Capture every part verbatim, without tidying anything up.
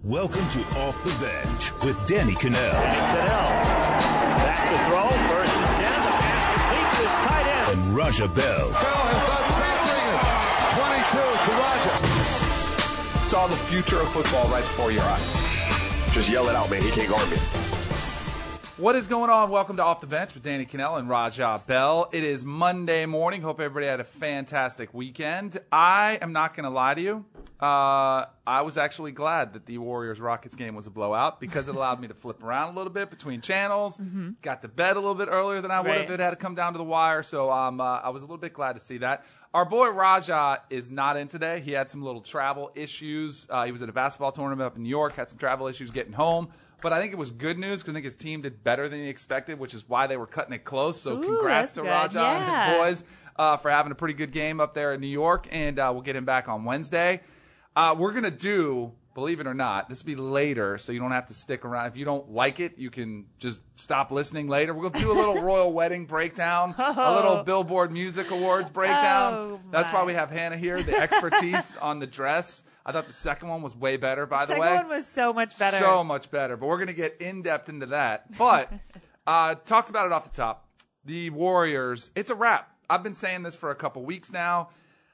Welcome to Off the Bench with Danny Kanell. Danny Kanell. Back to throw. First and ten. The pass complete to his tight end. And Raja Bell. Bell has done twenty-two to Raja. Saw the future of football right before your eyes. Just yell it out, man. He can't guard me. What is going on? Welcome to Off the Bench with Danny Kanell and Raja Bell. It is Monday morning. Hope everybody had a fantastic weekend. I am not going to lie to you. Uh, I was actually glad that the Warriors-Rockets game was a blowout because it allowed me to flip around a little bit between channels. Mm-hmm. Got to bed a little bit earlier than I would right. have if it had to come down to the wire. So um, uh, I was a little bit glad to see that. Our boy Raja is not in today. He had some little travel issues. Uh, he was at a basketball tournament up in New York, had some travel issues getting home. But I think it was good news because I think his team did better than he expected, which is why they were cutting it close. So Ooh, congrats to good. Raja yeah. and his boys uh, for having a pretty good game up there in New York. And uh, we'll get him back on Wednesday. Uh, we're going to do, believe it or not, this will be later, so you don't have to stick around. If you don't like it, you can just stop listening later. We're going to do a little royal wedding breakdown, oh. a little Billboard Music Awards breakdown. Oh, That's why we have Hannah here, the expertise on the dress. I thought the second one was way better, by the, the way. second one was so much better. So much better. But we're going to get in-depth into that. But uh, talked about it off the top. The Warriors, it's a wrap. I've been saying this for a couple weeks now.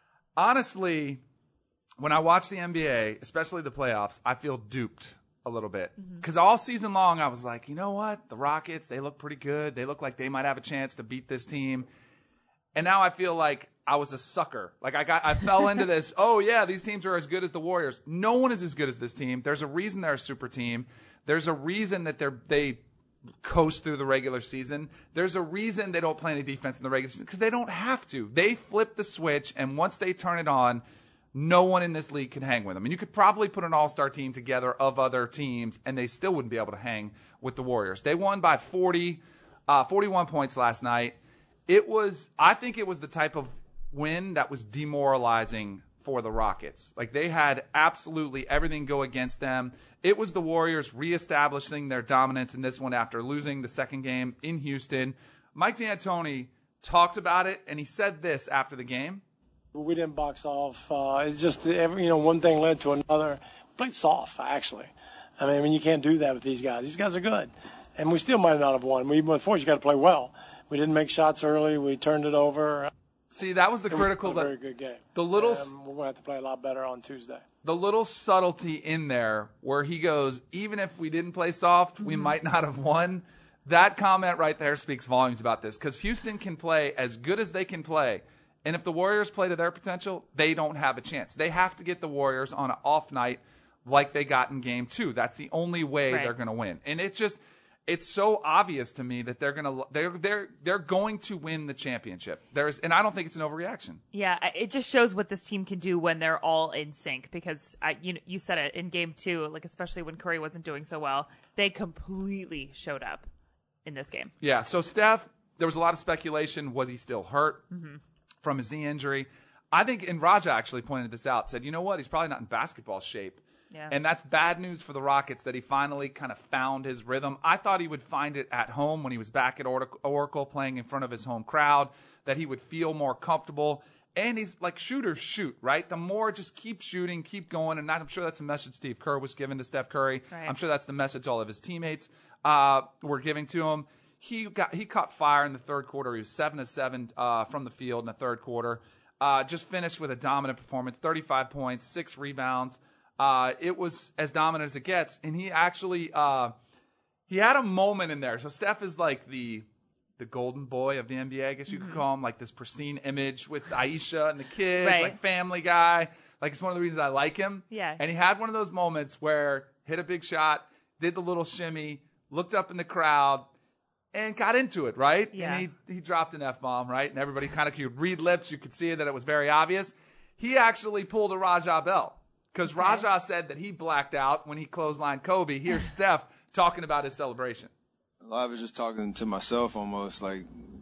Honestly, when I watch the N B A, especially the playoffs, I feel duped a little bit. Because mm-hmm. all season long, I was like, you know what? The Rockets, they look pretty good. They look like they might have a chance to beat this team. And now I feel like I was a sucker. Like I got, I fell into this, oh yeah, these teams are as good as the Warriors. No one is as good as this team. There's a reason they're a super team. There's a reason that they're, they coast through the regular season. There's a reason they don't play any defense in the regular season because they don't have to. They flip the switch, and once they turn it on, no one in this league can hang with them. And you could probably put an all-star team together of other teams, and they still wouldn't be able to hang with the Warriors. They won by forty, uh, forty-one points last night. It was, I think it was the type of win that was demoralizing for the Rockets. Like, they had absolutely everything go against them. It was the Warriors reestablishing their dominance in this one after losing the second game in Houston. Mike D'Antoni talked about it, and he said this after the game. We didn't box off. Uh, it's just, every, you know, one thing led to another. We played soft, actually. I mean, I mean, you can't do that with these guys. These guys are good. And we still might not have won. We, even with force, you got to play well. We didn't make shots early. We turned it over. See, that was the it critical. Was a very good game. The little, um, we're going to have to play a lot better on Tuesday. The little subtlety in there where he goes, even if we didn't play soft, mm-hmm. we might not have won. That comment right there speaks volumes about this because Houston can play as good as they can play. And if the Warriors play to their potential, they don't have a chance. They have to get the Warriors on an off night like they got in game two. That's the only way right. they're going to win. And it's just, it's so obvious to me that they're going to, they're, they're, they're going to win the championship. There's, and I don't think it's an overreaction. Yeah. It just shows what this team can do when they're all in sync because I, you know, you said it in game two, like especially when Curry wasn't doing so well, they completely showed up in this game. Yeah. So Steph, there was a lot of speculation. Was he still hurt? Mm-hmm. From his knee injury. I think, and Raja actually pointed this out, said, you know what, he's probably not in basketball shape. Yeah. And that's bad news for the Rockets that he finally kind of found his rhythm. I thought he would find it at home when he was back at Oracle playing in front of his home crowd, that he would feel more comfortable. And he's like, shooters shoot, right? The more just keep shooting, keep going. And I'm sure that's a message Steve Kerr was given to Steph Curry. Right. I'm sure that's the message all of his teammates uh, were giving to him. He got he caught fire in the third quarter. He was seven to seven uh, from the field in the third quarter. Uh, just finished with a dominant performance, thirty-five points, six rebounds. Uh, it was as dominant as it gets. And he actually uh, he had a moment in there. So Steph is like the the golden boy of the N B A, I guess you mm-hmm. could call him, like this pristine image with Aisha and the kids, right. like Family Guy. Like it's one of the reasons I like him. Yeah. And he had one of those moments where hit a big shot, did the little shimmy, looked up in the crowd. And got into it, right? Yeah. And he, he dropped an F-bomb, right? And everybody kind of could read lips. You could see that it was very obvious. He actually pulled a Raja Bell because okay. Raja said that he blacked out when he clotheslined Kobe. Here's Steph talking about his celebration. I was just talking to myself almost like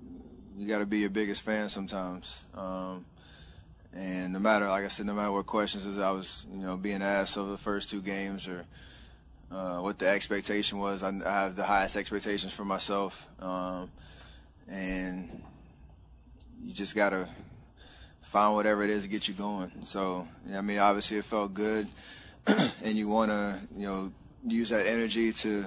you got to be your biggest fan sometimes. Um, and no matter, like I said, no matter what questions I was, you know, being asked over the first two games or Uh, what the expectation was. I, I have the highest expectations for myself, um, and you just got to find whatever it is to get you going. So, I mean, obviously it felt good and you want to, you know, use that energy to,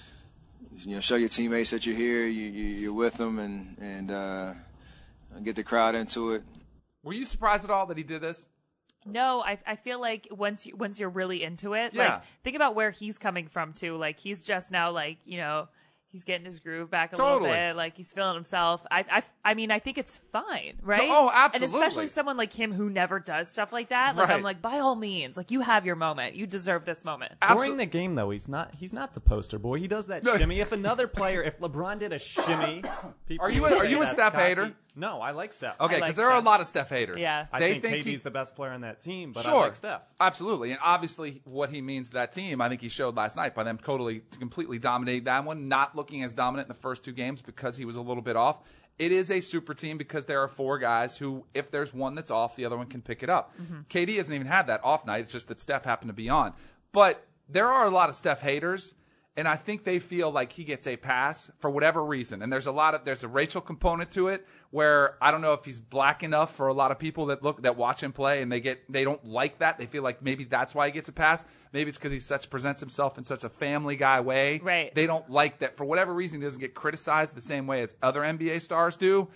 you know, show your teammates that you're here, you, you, you're with them, and and uh, get the crowd into it. Were you surprised at all that he did this? No, I I feel like once you once you're really into it, Yeah. like think about where he's coming from too. Like he's just now like, you know, he's getting his groove back a Totally. little bit. Like he's feeling himself. I I I mean, I think it's fine, right? Oh, absolutely. And especially someone like him who never does stuff like that. Like Right. I'm like, by all means, like you have your moment. You deserve this moment. During the game, though, he's not he's not the poster boy. He does that No. shimmy. If another player, if LeBron did a shimmy, people Are you would a- are say you a that's Steph cocky. hater? No, I like Steph. Okay, I because like there are a Steph. lot of Steph haters. Yeah. I they think, think K D's he- the best player on that team, but Sure. I like Steph. Absolutely. And obviously what he means to that team, I think he showed last night by them totally, completely dominating that one, not looking as dominant in the first two games because he was a little bit off. It is a super team because there are four guys who, if there's one that's off, the other one can pick it up. Mm-hmm. K D hasn't even had that off night. It's just that Steph happened to be on. But there are a lot of Steph haters, and I think they feel like he gets a pass for whatever reason. And there's a lot of there's a racial component to it where I don't know if he's black enough for a lot of people that look that watch him play and they get they don't like that. They feel like maybe that's why he gets a pass. Maybe it's because he such presents himself in such a family guy way. Right. They don't like that for whatever reason. He doesn't get criticized the same way as other N B A stars do.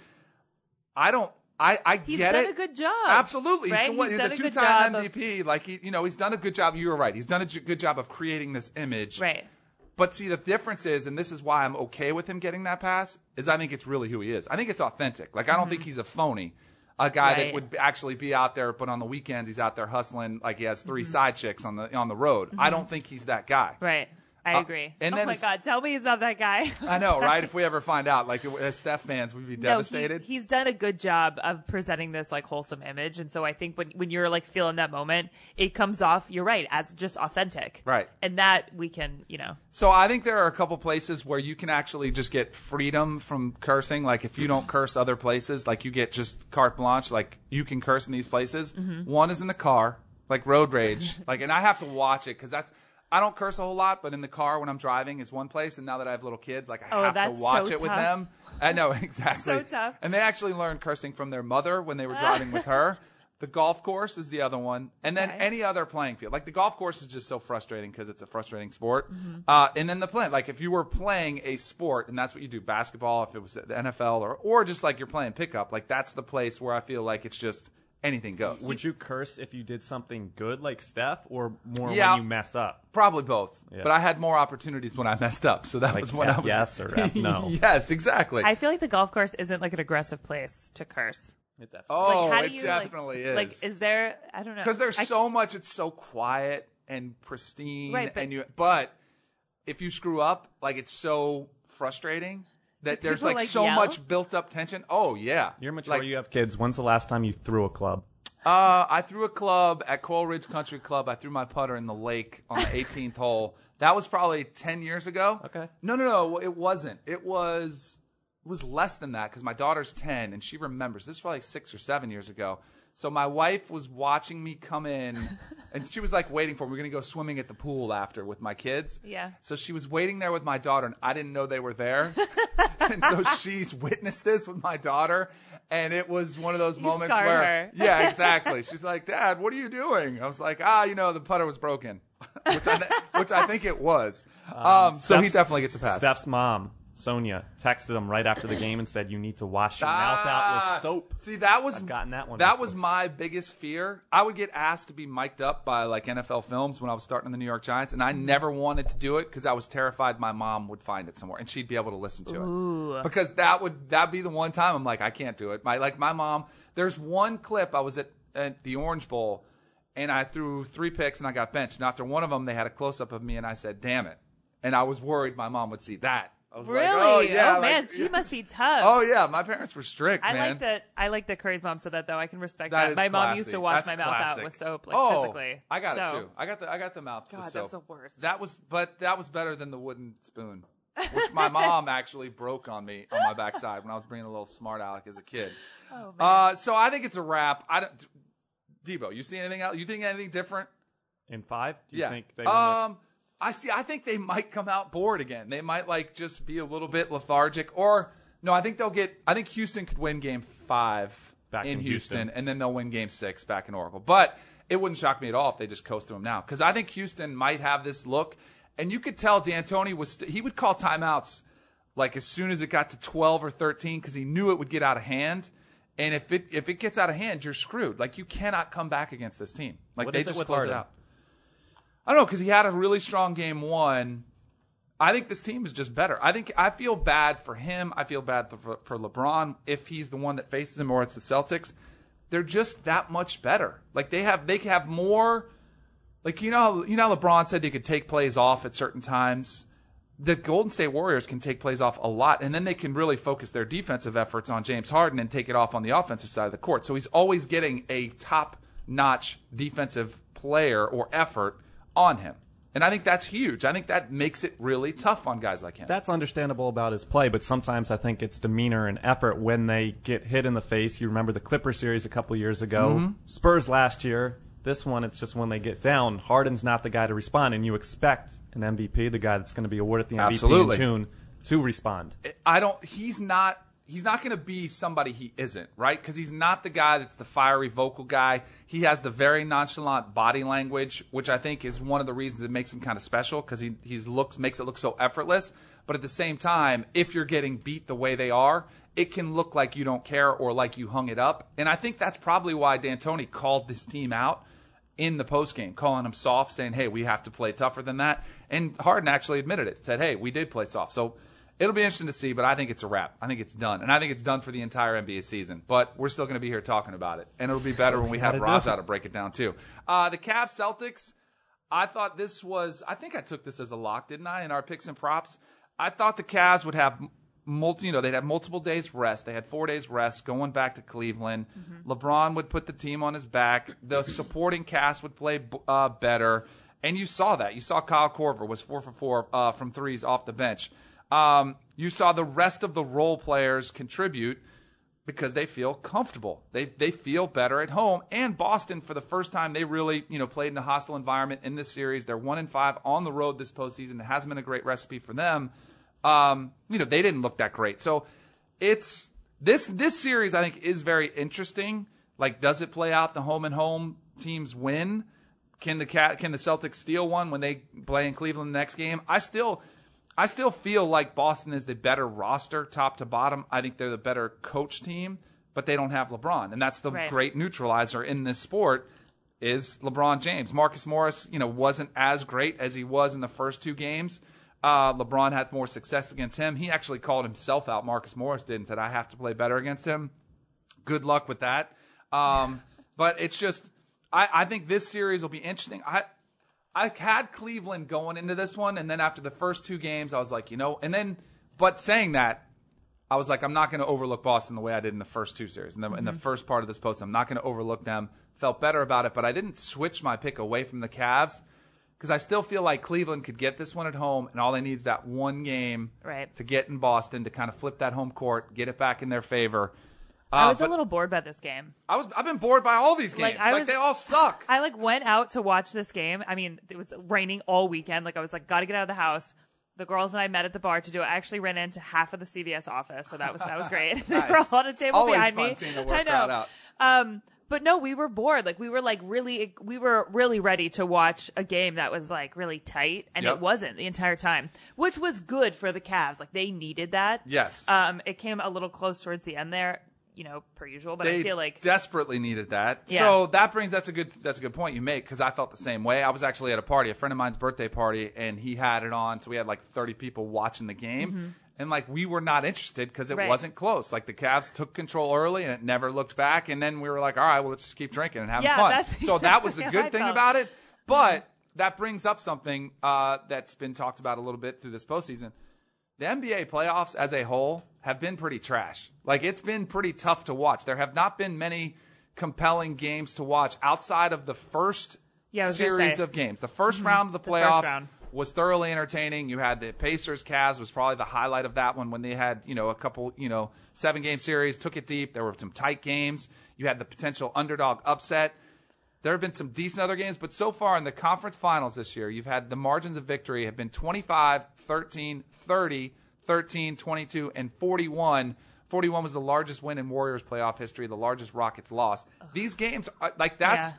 I don't. I, I He's get done it. a good job. Absolutely. Right? He's, the, He's he's done a a good two-time job M V P. Like he, you know, he's done a good job. You were right. He's done a j- good job of creating this image. Right. But see, the difference is, and this is why I'm okay with him getting that pass, is I think it's really who he is. I think it's authentic. Like, I don't think he's a phony. A guy Right. that would actually be out there, but on the weekends he's out there hustling like he has three side chicks on the on the road. I don't think he's that guy. Right. I Uh, agree. and oh then my it's- God, tell me he's not that guy. I know, right? If we ever find out, like as Steph fans, we'd be devastated. No, he, he's done a good job of presenting this like wholesome image, and so I think when when you're like feeling that moment, it comes off. You're right, as just authentic, Right. And that we can, you know, So I think there are a couple places where you can actually just get freedom from cursing. Like if you don't curse other places, like you get just carte blanche, like you can curse in these places. Mm-hmm. One is in the car, like road rage. like, and I have to watch it because that's, I don't curse a whole lot, but in the car when I'm driving is one place. And now that I have little kids, like I Oh, have to that's watch so it with tough. them. I know, exactly. So tough. And they actually learned cursing from their mother when they were driving with her. The golf course is the other one. And then Okay. any other playing field. Like the golf course is just so frustrating because it's a frustrating sport. Mm-hmm. Uh, and then the play, like if you were playing a sport and that's what you do, basketball, if it was the N F L or, or just like you're playing pickup, like that's the place where I feel like it's just anything goes. Would you curse if you did something good like Steph, or more Yeah. when you mess up? Probably both. Yeah. But I had more opportunities when I messed up. So that Like was when F I was. yes or F no? Yes, exactly. I feel like the golf course isn't like an aggressive place to curse. It definitely- oh, Like, how do it you, definitely like, is. Like, is there? I don't know. Because there's I- so much, it's so quiet and pristine, Right, but- and you. But if you screw up, like it's so frustrating that Do there's people, like, like, so yell? much built up tension. Oh yeah, You're mature. Like, You have kids. When's the last time you threw a club? Uh, I threw a club at Coral Ridge Country Club. I threw my putter in the lake on the eighteenth hole. That was probably ten years ago. Okay. No, no, no. It wasn't. It was. It was less than that because my daughter's ten and she remembers. This was probably like six or seven years ago. So my wife was watching me come in, and she was like waiting for me. We're gonna go swimming at the pool after with my kids. Yeah. So she was waiting there with my daughter, and I didn't know they were there. And so she's witnessed this with my daughter, and it was one of those You moments scarred where, her. yeah, exactly. She's like, "Dad, what are you doing?" I was like, "Ah, you know, the putter was broken," which I, th- which I think it was. Um, so he Steph's- definitely gets a pass. Steph's mom, Sonia, texted him right after the game and said, "You need to wash your mouth out Ah, with soap." See, that was I've gotten that one That before. was my biggest fear. I would get asked to be mic'd up by like N F L Films when I was starting in the New York Giants, and I never wanted to do it because I was terrified my mom would find it somewhere and she'd be able to listen to Ooh. it. Because that would that be the one time I'm like, I can't do it. My like my mom. There's one clip I was at, at the Orange Bowl, and I threw three picks and I got benched. And after one of them, they had a close up of me, and I said, "Damn it!" And I was worried my mom would see that. I was Really? like, oh yeah, oh man, like- she must be tough. Oh yeah, my parents were strict, I man. like that. I like that Curry's mom said that though. I can respect That that. is My mom classy. used to wash That's my mouth classic. out with soap, like oh, physically. I got it So- too. I got the I got the mouth God, with that soap. was the worst. That was, but that was better than the wooden spoon, which my mom actually broke on me on my backside when I was bringing a little smart aleck as a kid. Oh, man. Uh, so I think it's a wrap. I don't. Debo, you see anything else? You think anything different? In five? Do you yeah. think they win um, I see. I think they might come out bored again. They might like just be a little bit lethargic, or no. I think they'll get. I think Houston could win Game Five Back in in Houston, Houston. and then they'll win Game Six back in Oracle. But it wouldn't shock me at all if they just coast to him now. Because I think Houston might have this look. And you could tell D'Antoni was st- he would call timeouts like as soon as it got to twelve or thirteen because he knew it would get out of hand. And if it if it gets out of hand, you're screwed. Like, you cannot come back against this team. Like, What they is it just with close it Harden? out. I don't know, because he had a really strong game one. I think this team is just better. I think I feel bad for him. I feel bad for, for LeBron if he's the one that faces him or it's the Celtics. They're just that much better. Like, they have they have more. Like, you know, you know, how LeBron said they could take plays off at certain times. The Golden State Warriors can take plays off a lot, and then they can really focus their defensive efforts on James Harden and take it off on the offensive side of the court. So he's always getting a top-notch defensive player or effort on him. And I think that's huge. I think that makes it really tough on guys like him. That's understandable about his play, but sometimes I think it's demeanor and effort when they get hit in the face. You remember the Clipper series a couple years ago, Mm-hmm. Spurs last year. This one, it's just when they get down. Harden's not the guy to respond, and you expect an M V P, the guy that's going to be awarded the M V P Absolutely. in June, to respond. I don't. He's not. He's not going to be somebody he isn't, right? Because he's not the guy that's the fiery vocal guy. He has the very nonchalant body language, which I think is one of the reasons it makes him kind of special. Because he he's looks makes it look so effortless. But at the same time, if you're getting beat the way they are, it can look like you don't care or like you hung it up. And I think that's probably why D'Antoni called this team out in the postgame, calling them soft, saying, hey, we have to play tougher than that. And Harden actually admitted it, said, hey, we did play soft. So it'll be interesting to see, but I think it's a wrap. I think it's done. And I think it's done for the entire N B A season. But we're still going to be here talking about it. And it'll be better when we have Raja to break it down, too. Uh, the Cavs Celtics, I thought this was, I think I took this as a lock, didn't I, in our picks and props? I thought the Cavs would have multi, you know, they'd have multiple days rest. They had four days rest going back to Cleveland. Mm-hmm. LeBron would put the team on his back. The supporting cast would play uh, better. And you saw that. You saw Kyle Korver was four for four uh, from threes off the bench. Um, you saw the rest of the role players contribute because they feel comfortable. They they feel better at home. And Boston, for the first time, they really, you know, played in a hostile environment in this series. They're one and five on the road this postseason. It hasn't been a great recipe for them. Um, you know, they didn't look that great. So it's this this series I think is very interesting. Like, does it play out the home and home teams win? Can the cat can the Celtics steal one when they play in Cleveland the next game? I still I still feel like Boston is the better roster top to bottom. I think they're the better coach team, but they don't have LeBron. And that's the right. great neutralizer in this sport is LeBron James. Marcus Morris, you know, wasn't as great as he was in the first two games. Uh, LeBron had more success against him. He actually called himself out, Marcus Morris did, and said, I have to play better against him. Good luck with that. Um, but it's just, I, I think this series will be interesting. I I had Cleveland going into this one, and then after the first two games, I was like, you know, and then, but saying that, I was like, I'm not going to overlook Boston the way I did in the first two series. In the, mm-hmm. in the first part of this post, I'm not going to overlook them. Felt better about it, but I didn't switch my pick away from the Cavs. Because I still feel like Cleveland could get this one at home, and all they need is that one game right. to get in Boston to kind of flip that home court, get it back in their favor. Uh, I was a little bored by this game. I was. I've been bored by all these games. Like, I like was, they all suck. I like went out to watch this game. I mean, it was raining all weekend. Like I was like, got to get out of the house. The girls and I met at the bar to do it. I actually ran into half of the C V S office, so that was that was great. They were all at a table Always behind fun me. Seeing the work I know. crowd out. Um, But no, we were bored. Like we were like really, we were really ready to watch a game that was like really tight, and Yep. it wasn't the entire time, which was good for the Cavs. Like they needed that. Yes. Um, it came a little close towards the end there, you know, per usual. But They I feel like desperately needed that. Yeah. So that brings that's a good that's a good point you make because I felt the same way. I was actually at a party, a friend of mine's birthday party, and he had it on. So we had like thirty people watching the game. Mm-hmm. And, like, we were not interested because it Right. wasn't close. Like, the Cavs took control early, and it never looked back. And then we were like, all right, well, let's just keep drinking and having Yeah, fun. that's So that was the exactly how good I thing felt. about it. But that brings up something uh, that's been talked about a little bit through this postseason. The N B A playoffs as a whole have been pretty trash. Like, it's been pretty tough to watch. There have not been many compelling games to watch outside of the first Yeah, I was gonna series say. of games. The first Mm-hmm. round of the The first playoffs round. was thoroughly entertaining. You had the Pacers Cavs was probably the highlight of that one when they had, you know, a couple, you know, seven game series, took it deep. There were some tight games. You had the potential underdog upset. There have been some decent other games, but so far in the conference finals this year, you've had the margins of victory have been twenty-five, thirteen, thirty, thirteen, twenty-two, and forty-one. forty-one was the largest win in Warriors playoff history, the largest Rockets loss. These games, are, like that's, Yeah.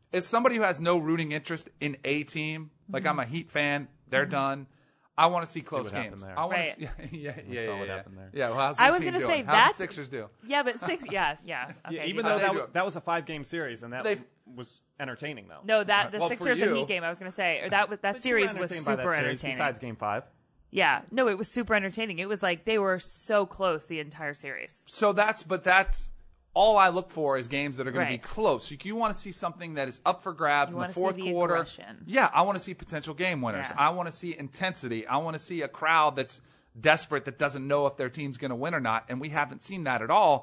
as somebody who has no rooting interest in a team, like Mm-hmm. I'm a Heat fan, they're Mm-hmm. done. I want to see close what happened games. there. I want Right. to see, yeah, yeah, yeah, saw yeah. what yeah. happened there. Yeah, well, how's I your was team gonna doing? say How'd that's the Sixers do? Yeah, but six. Yeah, yeah. Okay, Yeah, you even got though they that, do w- it. that was a five-game series, and that They've- was entertaining, though. No, that the Well, for Sixers and you- Heat game. I was going to say, or that was- that But you were series was entertained by super that series entertaining. Besides Game Five. Yeah, no, it was super entertaining. It was like they were so close the entire series. So that's, but that's all I look for is games that are going Right. to be close. You, you want to see something that is up for grabs You in the wanna see fourth the quarter. aggression. Yeah, I want to see potential game winners. Yeah. I want to see intensity. I want to see a crowd that's desperate that doesn't know if their team's going to win or not, and we haven't seen that at all.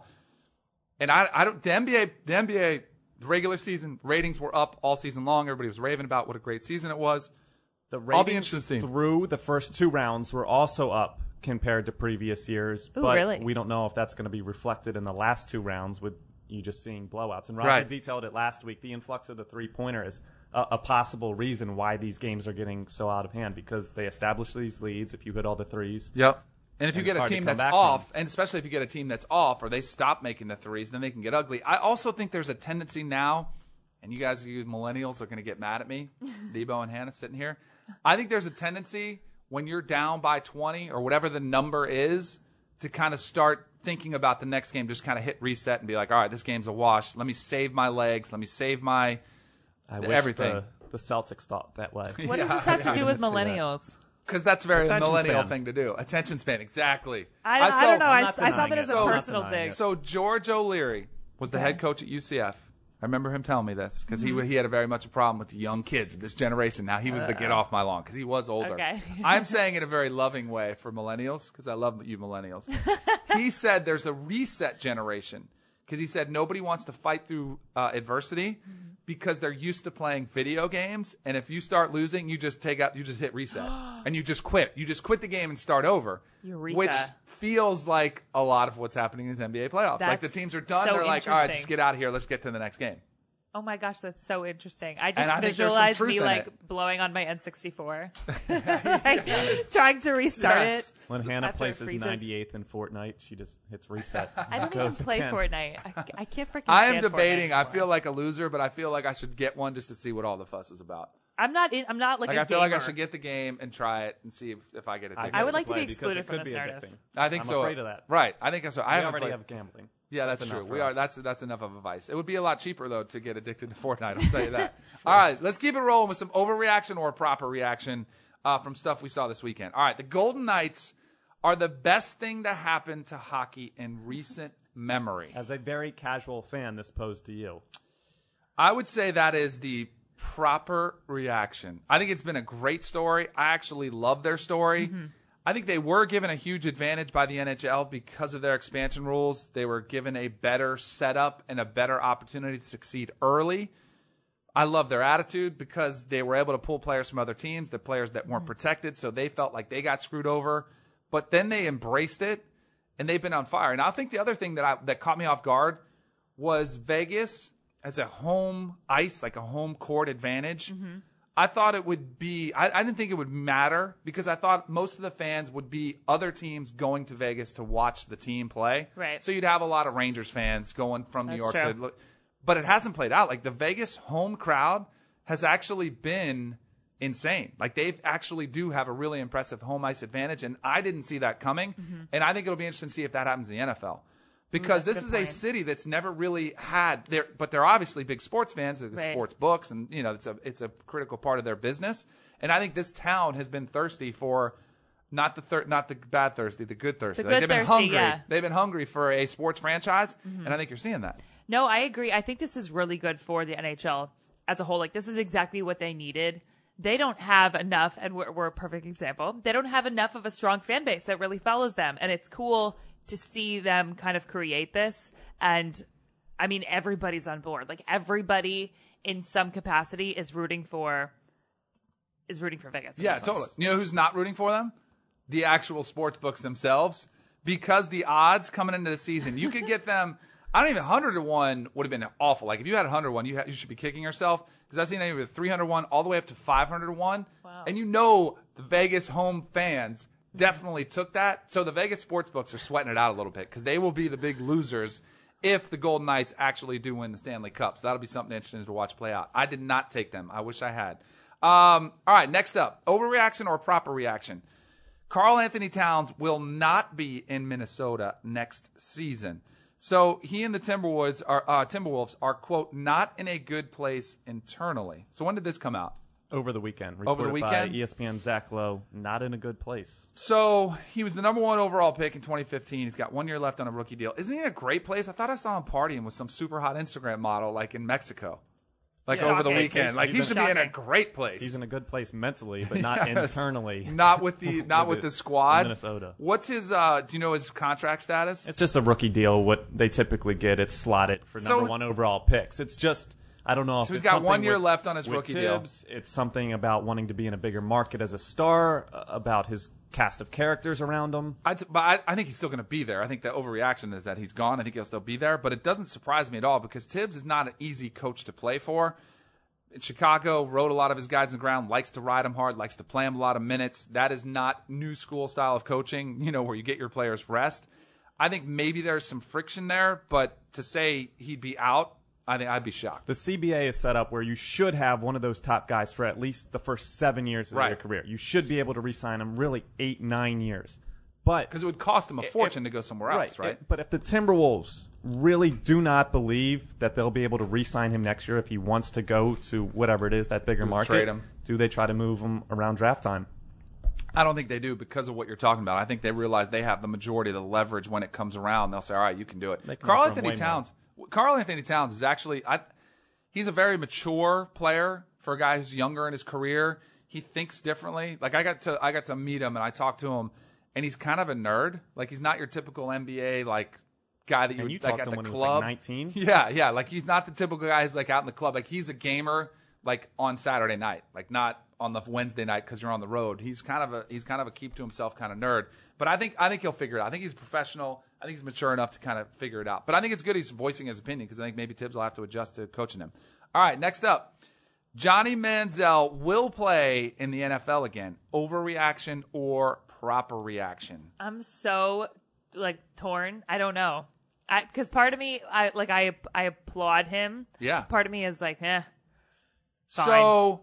And I, I don't. The N B A, the N B A regular season ratings were up all season long. Everybody was raving about what a great season it was. The I'll be ratings interested to see. through the first two rounds were also up compared to previous years, Ooh, but really? we don't know if that's going to be reflected in the last two rounds with you just seeing blowouts. And Raja Right. detailed it last week. The influx of the three-pointer is a, a possible reason why these games are getting so out of hand because they establish these leads if you hit all the threes. Yep. And if you And get it's a hard to team come that's back off, from. and especially if you get a team that's off or they stop making the threes, then they can get ugly. I also think there's a tendency now, and you guys, you millennials, are going to get mad at me, Debo and Hannah sitting here. I think there's a tendency when you're down by twenty or whatever the number is to kind of start thinking about the next game, just kind of hit reset and be like, all right, this game's a wash. Let me save my legs. Let me save my I wish everything. The, the Celtics thought that way. What Yeah, does this have yeah, to do I with didn't see that. millennials? Because that's a very Attention millennial span. thing to do. Attention span, exactly. I, I, saw- don't know. I'm I, not I saw denying that it. as a I'm not personal denying thing. it. So George O'Leary was the Okay. head coach at U C F. I remember him telling me this because Mm-hmm. he he had a very much a problem with the young kids of this generation. Now he was the get off my lawn because he was older. Okay. I'm saying it in a very loving way for millennials because I love you millennials. He said there's a reset generation because he said nobody wants to fight through uh, adversity because they're used to playing video games, and if you start losing, you just take out, you just hit reset and you just quit. You just quit the game and start over, Eureka. which feels like a lot of what's happening in these N B A playoffs. like the That's teams are done, so they're like, all right, interesting. just get out of here. Let's get to the next game. Oh my gosh, that's so interesting. I And just I think there's some visualized truth me in like it. blowing on my N sixty-four, like, trying to restart Yes. it. When Hannah after it places freezes. ninety-eighth in Fortnite, she just hits reset. I don't even Goes play again. Fortnite. I, I can't freaking. I am stand debating. Fortnite I anymore. feel like a loser, but I feel like I should get one just to see what all the fuss is about. I'm not. In, I'm not like, Like a I feel like I gamer. should get the game and try it and see if, if I get addicted. I would get like to play be because excluded it from could this be narrative. addicting. I think I'm so. afraid of that. Right. I think so. I We haven't already played- have gambling. Yeah, that's, That's true. enough We for are. us. That's that's enough of a vice. It would be a lot cheaper though to get addicted to Fortnite. I'll tell you that. All right, let's keep it rolling with some overreaction or proper reaction uh, from stuff we saw this weekend. All right, the Golden Knights are the best thing to happen to hockey in recent memory. As a very casual fan, this posed to you. I would say that is the proper reaction. I think it's been a great story. I actually love their story. Mm-hmm. I think they were given a huge advantage by the N H L because of their expansion rules. They were given a better setup and a better opportunity to succeed early. I love their attitude because they were able to pull players from other teams, the players that weren't protected, so they felt like they got screwed over. But then they embraced it, and they've been on fire. And I think the other thing that I, that caught me off guard was Vegas as a home ice, like a home court advantage. Mm-hmm. I thought it would be, I, I didn't think it would matter because I thought most of the fans would be other teams going to Vegas to watch the team play. Right. So you'd have a lot of Rangers fans going from New That's York true. to look. But it hasn't played out. Like the Vegas home crowd has actually been insane. Like they actually do have a really impressive home ice advantage. And I didn't see that coming. Mm-hmm. And I think it'll be interesting to see if that happens in the N F L. Because That's this a is good a point. city that's never really had there, but they're obviously big sports fans. There's Right. sports books, and you know it's a it's a critical part of their business. And I think this town has been thirsty for not the thir- not the bad thirsty, the good thirsty. The Like, good they've been thirsty, hungry. yeah. They've been hungry for a sports franchise, Mm-hmm. and I think you're seeing that. No, I agree. I think this is really good for the N H L as a whole. Like, this is exactly what they needed. They don't have enough, and we're, we're a perfect example. They don't have enough of a strong fan base that really follows them. And it's cool to see them kind of create this. And I mean, everybody's on board. Like, everybody in some capacity is rooting for, is rooting for Vegas. Yeah, totally. You know who's not rooting for them? The actual sports books themselves, because the odds coming into the season, you could get them. I don't even one hundred to one would have been awful. Like if you had one hundred to one, you ha- you should be kicking yourself because I've seen anywhere with three hundred to one all the way up to five hundred to one. Wow. And you know the Vegas home fans definitely took that. So the Vegas sports books are sweating it out a little bit because they will be the big losers if the Golden Knights actually do win the Stanley Cup. So that'll be something interesting to watch play out. I did not take them. I wish I had. Um, all right, next up, overreaction or proper reaction? Karl Anthony Towns will not be in Minnesota next season. So he and the Timberwolves are uh, Timberwolves are, quote, not in a good place internally. So when did this come out? Over the weekend. Over the Reported weekend? by E S P N Zach Lowe, not in a good place. So he was the number one overall pick in twenty fifteen. He's got one year left on a rookie deal. Isn't he in a great place? I thought I saw him partying with some super hot Instagram model like in Mexico. Like Yeah, over the shocking. weekend. Like he He's should in- be in a shocking. great place. He's in a good place mentally, but not Yes. internally. Not with the not with With the it- squad. Minnesota. What's his uh do you know his contract status? It's just a rookie deal. What they typically get, it's slotted for So- number one overall picks. It's just, I don't know if So he's it's got something one year with- left on his with rookie deal. Tibbs. It's something about wanting to be in a bigger market as a star, uh, about his cast of characters around him. I, but I, I think he's still going to be there. I think the overreaction is that he's gone. I think he'll still be there, but it doesn't surprise me at all because Tibbs is not an easy coach to play for. In Chicago, rode a lot of his guys on the ground, likes to ride them hard, likes to play them a lot of minutes. That is not new school style of coaching, you know, where you get your players rest. I think maybe there's some friction there, but to say he'd be out, I think I'd be shocked. The C B A is set up where you should have one of those top guys for at least the first seven years of Right. their career. You should be able to re-sign him really eight, nine years. But Because it would cost him a fortune to go somewhere else, right? It- but if the Timberwolves really do not believe that they'll be able to re-sign him next year if he wants to go to whatever it is, that bigger Do they market, trade him? do they try to move him around draft time? I don't think they do because of what you're talking about. I think they realize they have the majority of the leverage when it comes around. They'll say, all right, you can do it. They can Karl offer him Anthony way more. Towns. Karl Anthony Towns is actually, I, he's a very mature player for a guy who's younger in his career. He thinks differently. Like I got to, I got to meet him and I talked to him, and he's kind of a nerd. Like he's not your typical N B A like guy that you And would you like talked at to the him when he was, club. like, nineteen? Yeah, yeah. Like he's not the typical guy who's like out in the club. Like he's a gamer, like on Saturday night, like not on the Wednesday night because you're on the road. He's kind of a he's kind of a keep to himself kind of nerd. But I think I think he'll figure it out. I think he's professional. I think he's mature enough to kind of figure it out. But I think it's good he's voicing his opinion because I think maybe Tibbs will have to adjust to coaching him. All right, next up. Johnny Manziel will play in the N F L again. Overreaction or proper reaction? I'm so like torn. I don't know. I because part of me, I like I I applaud him. Yeah. Part of me is like, eh. Fine. So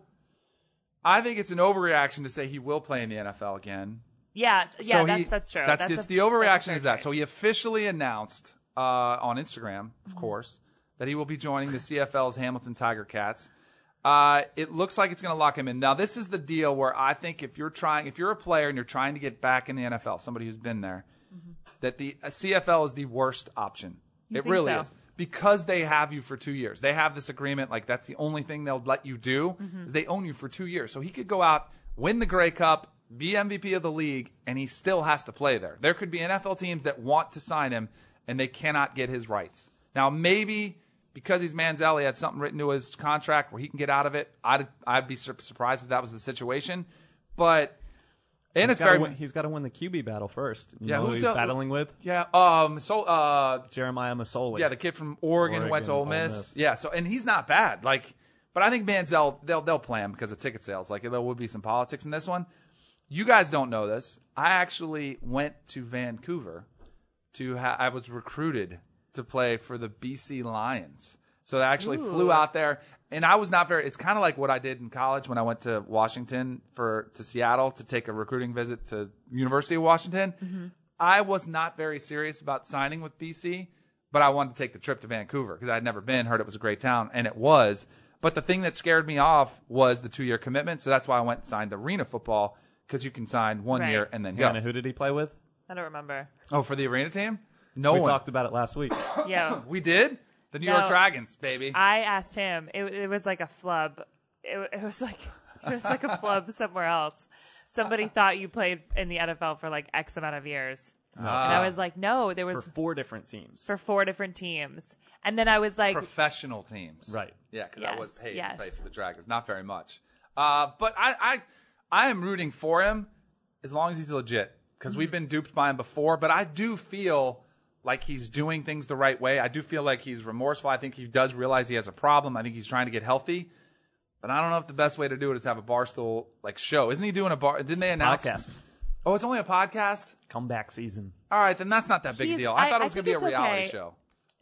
I think it's an overreaction to say he will play in the N F L again. Yeah, yeah, So that's he- that's true. That's, That's it's a- the that's a overreaction fair is that. point. So he officially announced uh, on Instagram, of Mm-hmm. course, that he will be joining the C F L's Hamilton Tiger Cats. Uh, it looks like it's going to lock him in. Now, this is the deal where I think if you're trying, if you're a player and you're trying to get back in the N F L, somebody who's been there, that the uh, C F L is the worst option. You it think really so? is. Because they have you for two years. They have this agreement, like that's the only thing they'll let you do, Mm-hmm. is they own you for two years. So he could go out, win the Grey Cup, be M V P of the league, and he still has to play there. There could be N F L teams that want to sign him, and they cannot get his rights. Now, maybe because he's Manziel, he had something written to his contract where he can get out of it. I'd, I'd be sur- surprised if that was the situation. But, and He's it's gotta very... win, he's got to win the Q B battle first. You Yeah, know who who's he's the- battling with? Yeah, um, so, uh, Jeremiah Masoli. yeah, the kid from Oregon, who went to Ole Oregon, Ole Miss. Miss. Yeah, so and he's not bad. Like, but I think Manziel they'll they'll play him because of ticket sales. Like there will be some politics in this one. You guys don't know this. I actually went to Vancouver to ha- I was recruited to play for the B C Lions. So I actually Ooh. flew out there, and I was not very. It's kind of like what I did in college when I went to Washington for to Seattle to take a recruiting visit to University of Washington. Mm-hmm. I was not very serious about signing with B C, but I wanted to take the trip to Vancouver because I had never been, heard it was a great town, and it was. But the thing that scared me off was the two-year commitment, so that's why I went and signed Arena Football because you can sign one Right. year and then Yeah, go. and who did he play with? I don't remember. Oh, for the Arena team? No we one. talked about it last week. Yeah, We did? The New No. York Dragons, baby. I asked him. It, it was like a flub. It, it was like it was like a flub somewhere else. Somebody thought you played in the N F L for like X amount of years, and I was like, no, there for was four different teams. for four different teams. And then I was like, Professional teams. Right. Yeah, because I Yes, was paid yes. to play for the Dragons. Not very much. Uh, but I, I, I am rooting for him as long as he's legit because we've been duped by him before. But I do feel like he's doing things the right way. I do feel like he's remorseful. I think he does realize he has a problem. I think he's trying to get healthy. But I don't know if the best way to do it is to have a Barstool like show. Isn't he doing a bar? Didn't they announce? Podcast. Oh, it's only a podcast? Comeback season. All right, then that's not that big a He's- deal. I, I- thought it I was going to be a think it's reality okay. show.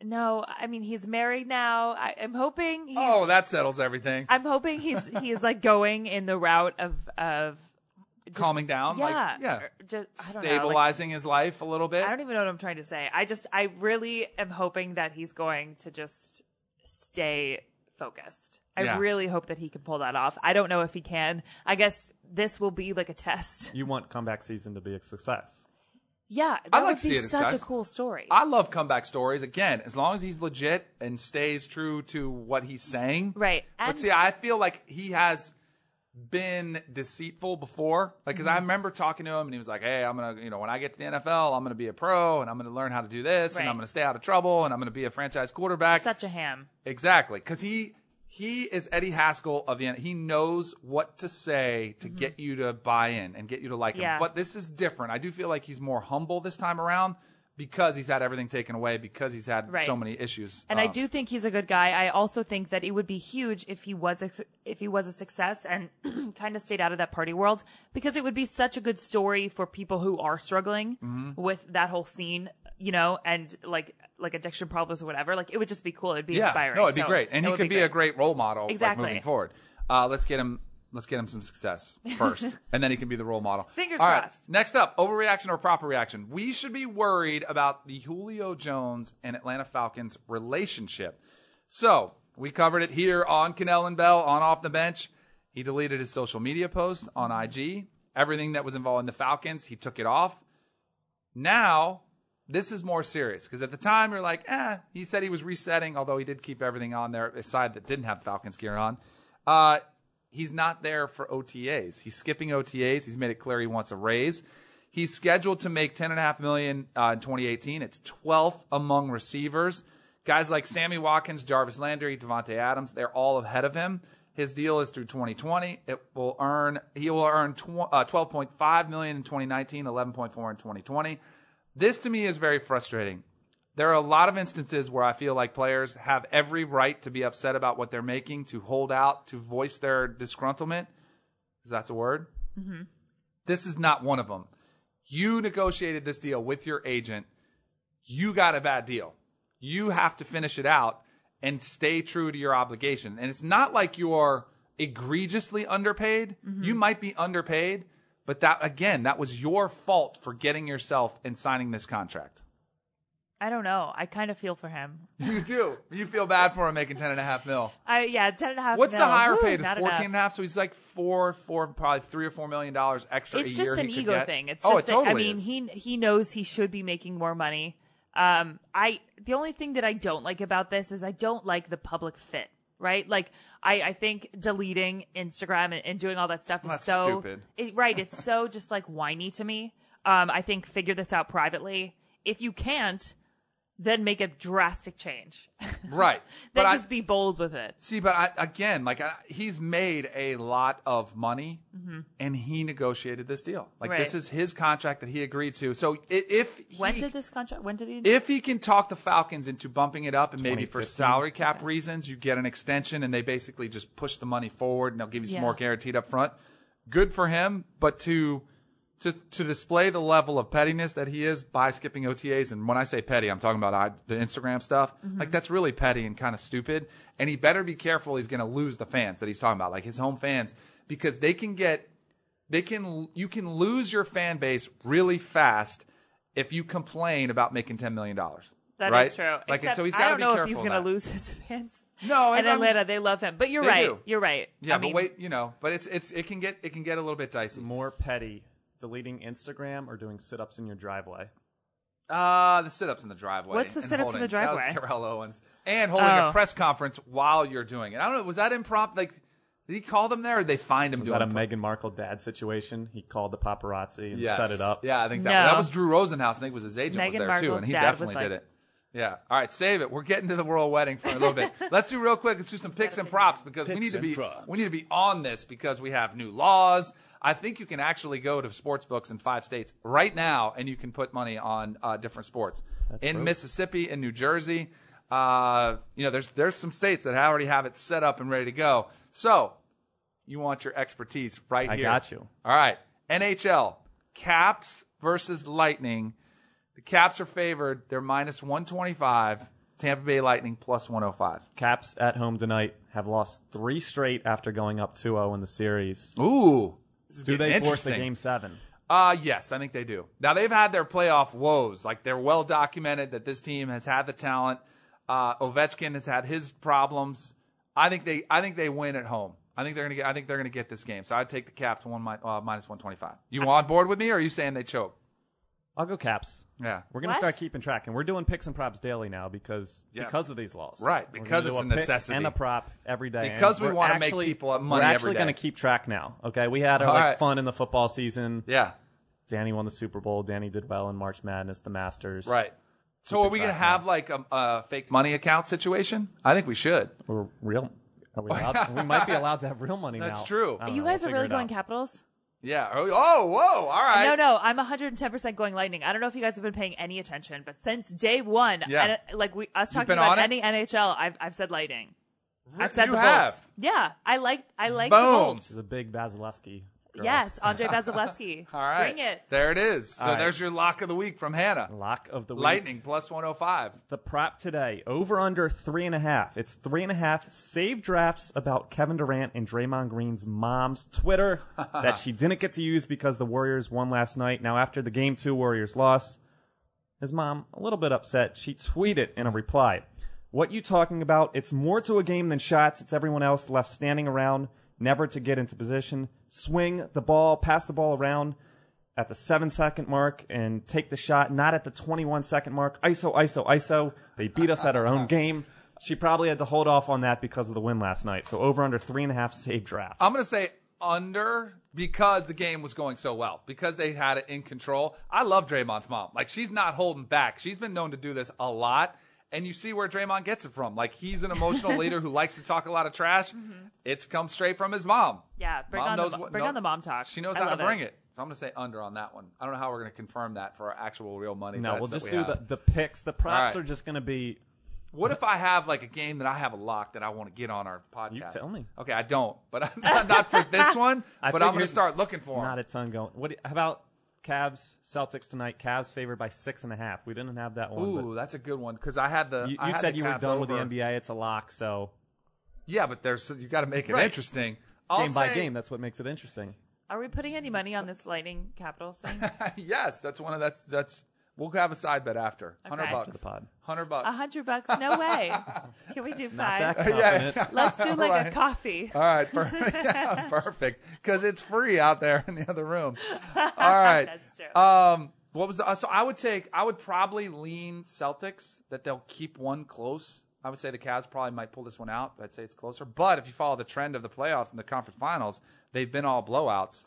No, I mean he's married now. I, I'm hoping. He's, Oh, that settles everything. I'm hoping he's he's like going in the route of of just, calming down. Yeah, like, yeah. or just I don't stabilizing know, like, his life a little bit. I don't even know what I'm trying to say. I just I really am hoping that he's going to just stay focused. I Yeah. really hope that he can pull that off. I don't know if he can. I guess this will be like a test. You want comeback season to be a success. Yeah, that I'd like would to see be it a such success. a cool story. I love comeback stories. Again, as long as he's legit and stays true to what he's saying. Right. But And- see, I feel like he has been deceitful before. Like, because I Mm-hmm. remember talking to him and he was like, hey, I'm going to, you know, when I get to the N F L, I'm going to be a pro and I'm going to learn how to do this Right. and I'm going to stay out of trouble and I'm going to be a franchise quarterback. Such a ham. Exactly. Because he, he is Eddie Haskell of the end. He knows what to say to get you to buy in and get you to like Mm-hmm. Yeah. him. But this is different. I do feel like he's more humble this time around because he's had everything taken away, because he's had Right. so many issues. And I Um, do think he's a good guy. I also think that it would be huge if he was a, if he was a success and kind of stayed out of that party world, because it would be such a good story for people who are struggling Mm-hmm. with that whole scene, you know, and like like addiction problems or whatever. Like it would just be cool. It'd be yeah, inspiring. no, it'd be So great. And it he would could be, a great role model like, Exactly. moving forward. Uh, let's get him. Let's get him some success first, and then he can be the role model. Fingers All right, crossed. next up, overreaction or proper reaction. We should be worried about the Julio Jones and Atlanta Falcons relationship. So we covered it here on Cannell and Bell on Off the Bench. He deleted his social media posts on I G. Everything that was involved in the Falcons, he took it off. Now, this is more serious because at the time you're like, eh, he said he was resetting, although he did keep everything on there, a side that didn't have Falcons gear on. Uh, he's not there for O T As. He's skipping O T As. He's made it clear he wants a raise. He's scheduled to make ten point five million dollars uh, in twenty eighteen. It's twelfth among receivers. Guys like Sammy Watkins, Jarvis Landry, Devontae Adams, they're all ahead of him. His deal is through twenty twenty. It will earn he will earn tw- uh, twelve point five million dollars in twenty nineteen, eleven point four in twenty twenty. This to me is very frustrating. There are a lot of instances where I feel like players have every right to be upset about what they're making, to hold out, to voice their disgruntlement. Is that a word? Mm-hmm. This is not one of them. You negotiated this deal with your agent. You got a bad deal. You have to finish it out and stay true to your obligation. And it's not like you're egregiously underpaid. Mm-hmm. You might be underpaid, but that, again, that was your fault for getting yourself and signing this contract. I don't know. I kind of feel for him. You do. You feel bad for him making ten and a half mil. I yeah, ten and a half. What's mil. the higher Woo, paid? Is not fourteen enough. and a half? So he's like four, four, probably three or four million dollars extra It's a year. just an he could ego get. thing. It's oh, just it a- totally I mean, is. he he knows he should be making more money. Um, I the only thing that I don't like about this is I don't like the public fit. Right, like I, I think deleting Instagram and, and doing all that stuff is That's so stupid. It, right. It's so just like whiny to me. Um, I think figure this out privately. If you can't, then make a drastic change. Right. Then But I- just be bold with it. See, but I, again, like I, he's made a lot of money, and he negotiated this deal. Like Mm-hmm. Right. this is his contract that he agreed to. So i- if he, When did this contract? When did he? if he can talk the Falcons into bumping it up, and maybe for twenty fifteen. salary cap reasons, you get an extension, and they basically just push the money forward, and they'll give you some Yeah. more guaranteed up front. Good for him, but to. To, to display the level of pettiness that he is by skipping O T As, and when I say petty, I'm talking about I, the Instagram stuff. Mm-hmm. Like that's really petty and kind of stupid. And he better be careful. He's going to lose the fans that he's talking about, like his home fans, because they can get, they can, you can lose your fan base really fast if you complain about making ten million dollars. That is right? true. Like, Except so he's I got to don't be know careful if he's of going to that. lose his fans. No, and I'm Atlanta, just- they love him. But you're They right. do. You're right. Yeah, I mean, but wait, you know, but it's it's it can get it can get a little bit dicey. More petty, deleting Instagram or doing sit-ups in your driveway? Uh, the sit-ups in the driveway. What's the and sit-ups in holding- the driveway? That was Terrell Owens. And holding Oh. a press conference while you're doing it. I don't know, was that impromptu? Like, did he call them there or did they find him Was doing that a it? Meghan Markle dad situation? He called the paparazzi and Yes. set it up. Yeah, I think that, No. that was Drew Rosenhaus. I think was his agent was Meghan there too, Markle's and he dad was definitely like- did it. Yeah. All right, save it. We're getting to the royal wedding for a little bit. Let's do real quick. Let's do some picks and props because we Picks need to and be props. we need to be on this because we have new laws. I think you can actually go to sports books in five states right now, and you can put money on uh, different sports. In true? Mississippi and New Jersey, uh, you know, there's there's some states that already have it set up and ready to go. So you want your expertise right I here. got you. All right. N H L, Caps versus Lightning. The Caps are favored. They're minus one twenty-five. Tampa Bay Lightning plus one oh five. Caps at home tonight have lost three straight after going up two oh in the series. Ooh. This is Do they getting force the interesting. game seven? Uh, yes, I think they do. Now, they've had their playoff woes. Like, they're well documented that this team has had the talent. Uh, Ovechkin has had his problems. I think they I think they win at home. I think they're gonna get I think they're gonna get this game. So I'd take the Caps one uh, minus one twenty five. You on board with me, or are you saying they choke? I'll go Caps. Yeah. We're going to What? start keeping track, and we're doing picks and props daily now because Yeah. because of these laws. Right, We're because gonna it's do a pick necessity. and a prop every day. Because and we we're wanna make actually- people money We're every actually day. going to keep track now. Okay, we had our All like right. fun in the football season. Yeah. Danny won the Super Bowl. Danny did well in March Madness, the Masters. Right. So Keep are it we going to track have like a, a fake money account situation? I think we should. We're real. Are we allowed? We might be allowed to have real money now. That's true. I don't You know. guys We'll are really figure it going out. Capitals? Yeah. Oh, oh, whoa. All right. No, no, I'm one hundred ten percent going Lightning. I don't know if you guys have been paying any attention, but since day one, Yeah. and, like we us You've talking been about on it? any N H L, I've I've said Lightning. I've said you the have. Bolts. Yeah, I like I like Boom. the Bolts. She's a big Vasilevsky girl. Yes, Andre Vasilevsky. All right. Bring it. There it is. So All right. there's your lock of the week from Hannah. Lock of the week. Lightning plus one oh five. The prop today, over under three and a half. It's three and a half save drafts about Kevin Durant and Draymond Green's mom's Twitter that she didn't get to use because the Warriors won last night. Now, after the game two Warriors loss, his mom, a little bit upset, she tweeted in a reply, "What you talking about? It's more to a game than shots. It's everyone else left standing around, never to get into position. Swing the ball, pass the ball around at the seven second mark and take the shot, not at the twenty-one second mark. I S O, I S O, I S O. They beat us at our own game." She probably had to hold off on that because of the win last night. So over under three and a half save drafts. I'm going to say under because the game was going so well, because they had it in control. I love Draymond's mom. Like, she's not holding back. She's been known to do this a lot. And you see where Draymond gets it from. Like, he's an emotional leader who likes to talk a lot of trash. Mm-hmm. It's come straight from his mom. Yeah, bring Mom on knows the what- bring no- on the mom talk. She knows I how to love bring it. So I'm going to say under on that one. I don't know how we're going to confirm that for our actual real money. no, bets we'll that just we do have. the, the picks. The props All right. are just going to be What if I have like a game that I have a lock that I want to get on our podcast? You tell me. Okay, I don't, but not, not for this one. I but I'm going to figured start looking for 'em. not a ton going. What? do- How about Cavs Celtics tonight? Cavs favored by six and a half. We didn't have that one. Ooh, that's a good one because I had the. but you I you had said the you were Cavs done with the over. N B A. It's a lock. So Yeah, but there's you got to make it Right. interesting. I'll game by say- game, that's what makes it interesting. Are we putting any money on this Lightning Capitals thing? Yes, that's one of that's that's. We'll have a side bet after. Hundred Okay. bucks. After the pod. Hundred bucks. A hundred bucks? No way. Can we do Not that five? confident. yeah. Let's do like Right. a coffee. All right, perfect. Yeah, perfect. Because it's free out there in the other room. All right. That's true. Um, what was the? Uh, so I would take. I would probably lean Celtics that they'll keep one close. I would say the Cavs probably might pull this one out, but I'd say it's closer. But if you follow the trend of the playoffs and the conference finals, they've been all blowouts.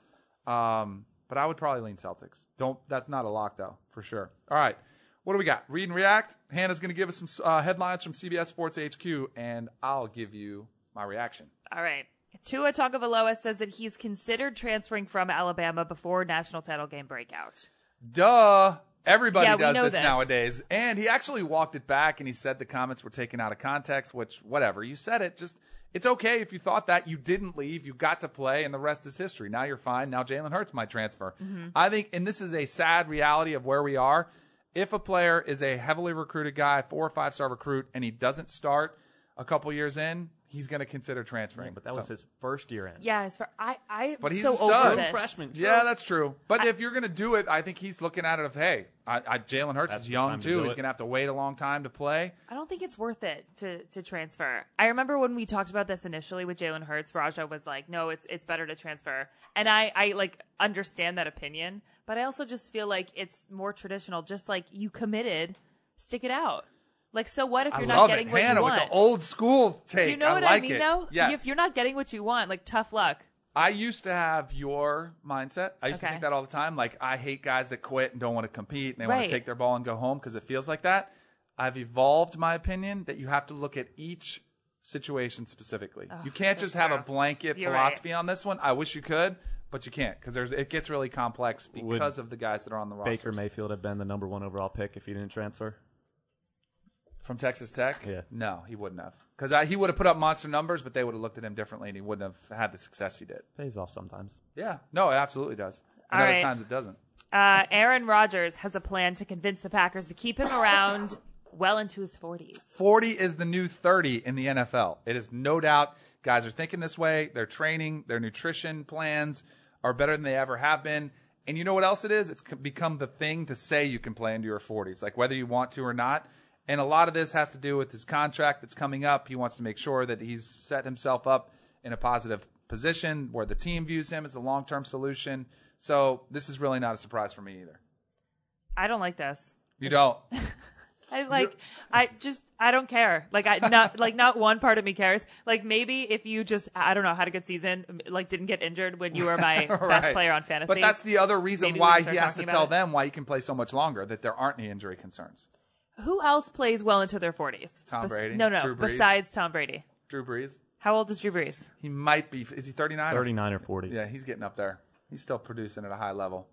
Um, but I would probably lean Celtics. Don't. That's not a lock though, for sure. All right. What do we got? Read and react. Hannah's going to give us some uh, headlines from C B S Sports H Q, and I'll give you my reaction. All right. Tua Tagovailoa says that he's considered transferring from Alabama before national title game breakout. Duh. Everybody Yeah, we does know this, this. nowadays. And he actually walked it back and he said the comments were taken out of context, which, whatever. You said it. Just, it's okay if you thought that. You didn't leave. You got to play, and the rest is history. Now you're fine. Now Jalen Hurts might transfer. Mm-hmm. I think, and this is a sad reality of where we are. If a player is a heavily recruited guy, four or five star recruit, and he doesn't start a couple years in, he's going to consider transferring. But that So- was his first year in. Yeah, as far I I But he's so a stud. over True this. freshman. Yeah, that's true. But if you're going to do it, I think he's looking at it of, hey, I, I, Jalen Hurts That's is the young time to too. do He's it. going to have to wait a long time to play. I don't think it's worth it to to transfer. I remember when we talked about this initially with Jalen Hurts, Raja was like, "No, it's it's better to transfer," and I I like understand that opinion, but I also just feel like it's more traditional. Just like you committed, stick it out. Like, so what if I you're love not getting it. what Hannah you with want? the old school take. Do you know I what like I mean, it. though? Yes. If you're not getting what you want, like, tough luck. I used to have your mindset. I used to Okay. think that all the time. Like, I hate guys that quit and don't want to compete and they want Right. to take their ball and go home because it feels like that. I've evolved my opinion that you have to look at each situation specifically. you can't just that's have a true. blanket You're philosophy on this one. I wish you could, but you can't because there's it gets really complex because of the guys that are on the roster. Baker Mayfield have been the number one overall pick if he didn't transfer. From Texas Tech? Yeah. No, he wouldn't have. Because he would have put up monster numbers, but they would have looked at him differently, and he wouldn't have had the success he did. Pays off sometimes. Yeah. No, it absolutely does. And All other right. times it doesn't. Uh, Aaron Rodgers has a plan to convince the Packers to keep him around well into his forties. forty is the new thirty in the N F L. It is no doubt. Guys are thinking this way. Their training, their nutrition plans are better than they ever have been. And you know what else it is? It's become the thing to say you can play into your forties, like whether you want to or not. And a lot of this has to do with his contract that's coming up. He wants to make sure that he's set himself up in a positive position where the team views him as a long-term solution. So this is really not a surprise for me either. I don't like this. You don't? I like, I just, I don't care. Like, I, not, like, not one part of me cares. Like, maybe if you just, I don't know, had a good season, like, didn't get injured when you were my right. best player on fantasy. But that's the other reason maybe why we he has to talking tell about it. them why he can play so much longer, that there aren't any injury concerns. Who else plays well into their forties? Tom Bes- Brady. No, no, Drew Brees. besides Tom Brady. Drew Brees. How old is Drew Brees? He might be, is he thirty-nine? thirty-nine or forty. Yeah, he's getting up there. He's still producing at a high level.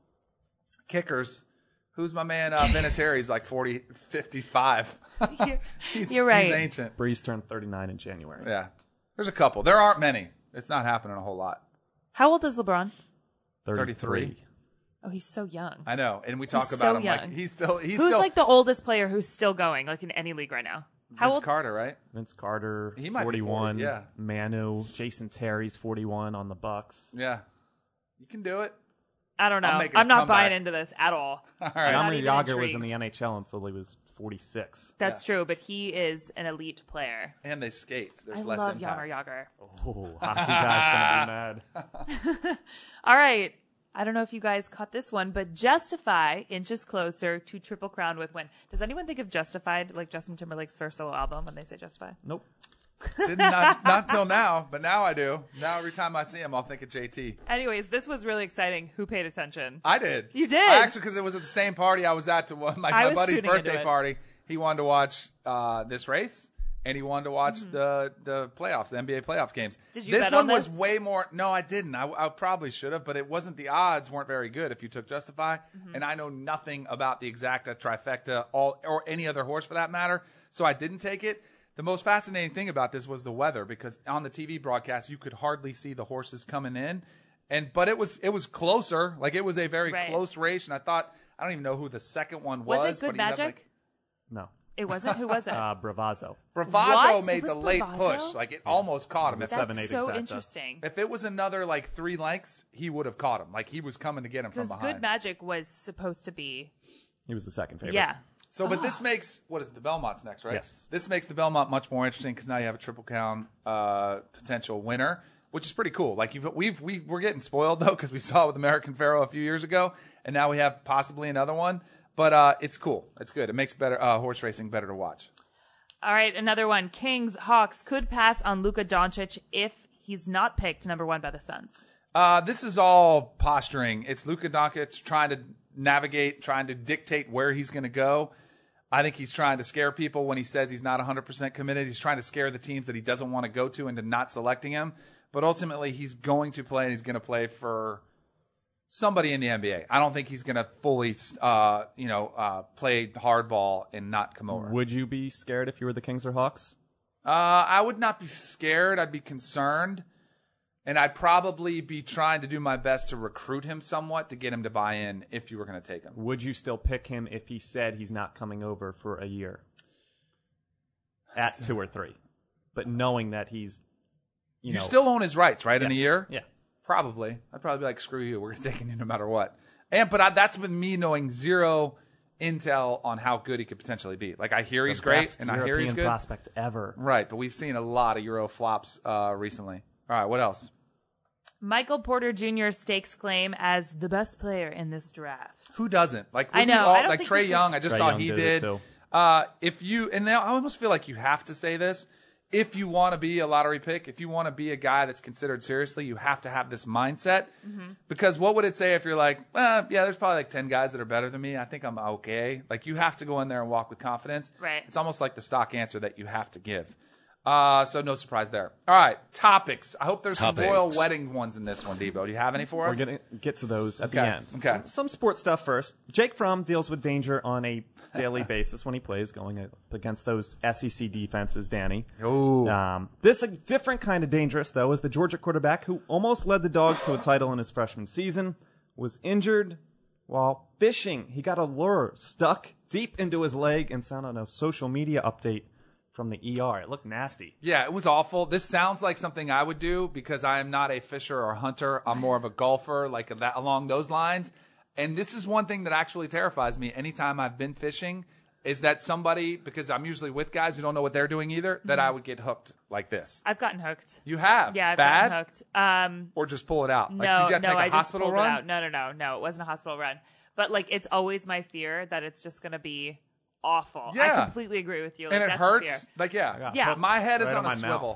Kickers. Who's my man? Uh, Vinatieri's like forty, fifty-five. You're, he's, you're right. He's ancient. Breeze turned thirty-nine in January. Yeah. There's a couple. There aren't many. It's not happening a whole lot. How old is LeBron? thirty-three. Oh, he's so young. I know. And we talk He's about so him young. like he's still he's Who's still like the oldest player who's still going, like in any league right now? How Vince old? Carter, right? Vince Carter, He might be forty-one. forty, yeah. Manu, Jason Terry's forty-one on the Bucks. Yeah. You can do it. I don't know. I'm making a I'm not comeback. buying into this at all. All right. not Jaromir even Jagr was in intrigued. the N H L until he was forty-six. That's true, but he is an elite player. And they skate. There's I less love impact. Jaromir Jagr. Oh, hockey guy's gonna be mad. All right. I don't know if you guys caught this one, but Justify inches closer to Triple Crown with win. Does anyone think of Justified like Justin Timberlake's first solo album when they say Justify? Nope. Did not not till now, but now I do. Now every time I see him, I'll think of J T. Anyways, this was really exciting. Who paid attention? I did. You did? I actually, because it was at the same party I was at to one, my, I my was buddy's tuning into birthday it. party. He wanted to watch uh, this race, and he wanted to watch Mm-hmm. the the playoffs, the N B A playoffs games. Did you this bet one on was this? way more. No, I didn't. I, I probably should have, but it wasn't. The odds weren't very good if you took Justify, Mm-hmm. and I know nothing about the exacta, trifecta, all or any other horse for that matter, so I didn't take it. The most fascinating thing about this was the weather, because on the T V broadcast you could hardly see the horses coming in, and but it was it was closer. Like it was a very Right. close race, and I thought I don't even know who the second one Was was. it Good but he had, Magic? like, No. It wasn't? Who was it? Uh, Bravazzo. Bravazzo What? made It was the late Bravazzo? push. Like it almost caught him. If, That's seven, eight so exacta. interesting. if it was another like three lengths, he would have caught him. Like he was coming to get him from Because behind. Good Magic was supposed to be, He was the second favorite. yeah. So, but this makes, what is it, the Belmont's next, right? Yes. This makes the Belmont much more interesting because now you have a triple crown uh, potential winner, which is pretty cool. Like you've, we've we we're getting spoiled though because we saw it with American Pharoah a few years ago, and now we have possibly another one. But uh, it's cool. It's good. It makes better uh, horse racing better to watch. All right, another one. Kings, Hawks could pass on Luka Doncic if he's not picked number one by the Suns. Uh, this is all posturing. It's Luka Doncic trying to navigate, trying to dictate where he's going to go. I think he's trying to scare people when he says he's not one hundred percent committed. He's trying to scare the teams that he doesn't want to go to into not selecting him. But ultimately, he's going to play, and he's going to play for somebody in the N B A. I don't think he's going to fully, uh, you know, uh, play hardball and not come over. Would you be scared if you were the Kings or Hawks? Uh, I would not be scared. I'd be concerned. And I'd probably be trying to do my best to recruit him somewhat to get him to buy in if you were going to take him. Would you still pick him if he said he's not coming over for a year? At two or three. But knowing that he's, you, You know. still own his rights, right, in a Yes. year? Yeah. Probably. I'd probably be like, screw you. We're taking you no matter what. And But I, that's with me knowing zero intel on how good he could potentially be. Like, I hear he's The great, best and I European hear he's good. prospect ever. Right, but we've seen a lot of Euro flops uh, recently. All right, what else? Michael Porter Junior stakes claim as the best player in this draft. Who doesn't? Like I would we know, all- I don't like think Trey this Young. is- I just Trae saw Young he did did. it, too. Uh, if you and now I almost feel like you have to say this. If you want to be a lottery pick, if you want to be a guy that's considered seriously, you have to have this mindset. Mm-hmm. Because what would it say if you're like, well, yeah, there's probably like ten guys that are better than me. I think I'm okay. Like you have to go in there and walk with confidence. Right. It's almost like the stock answer that you have to give. Uh, so no surprise there. All right, topics. I hope there's Topics. some royal wedding ones in this one, Debo. Do you have any for We're us? going to get to those at Okay, the end. okay. Some, some sports stuff first. Jake Fromm deals with danger on a daily basis when he plays, going up against those S E C defenses, Danny. Ooh. Um, this a different kind of dangerous, though, is the Georgia quarterback who almost led the Dogs to a title in his freshman season, was injured, while fishing. He got a lure stuck deep into his leg and sent on a social media update from the E R. It looked nasty. Yeah, it was awful. This sounds like something I would do because I am not a fisher or hunter. I'm more of a golfer, like that along those lines. And this is one thing that actually terrifies me anytime I've been fishing is that somebody, because I'm usually with guys who don't know what they're doing either, that I would get hooked like this. I've gotten hooked. You have? Yeah, I've Bad? gotten hooked. Um, or just pull it out? No, like, did you have to no, make a I just hospital pulled run? it out. No, no, no, no. It wasn't a hospital run. But like, it's always my fear that it's just going to be awful. Yeah. I completely agree with you. Like, And it that's the hurts? fear. Like, yeah. Yeah. But my head is Right on, on a my swivel.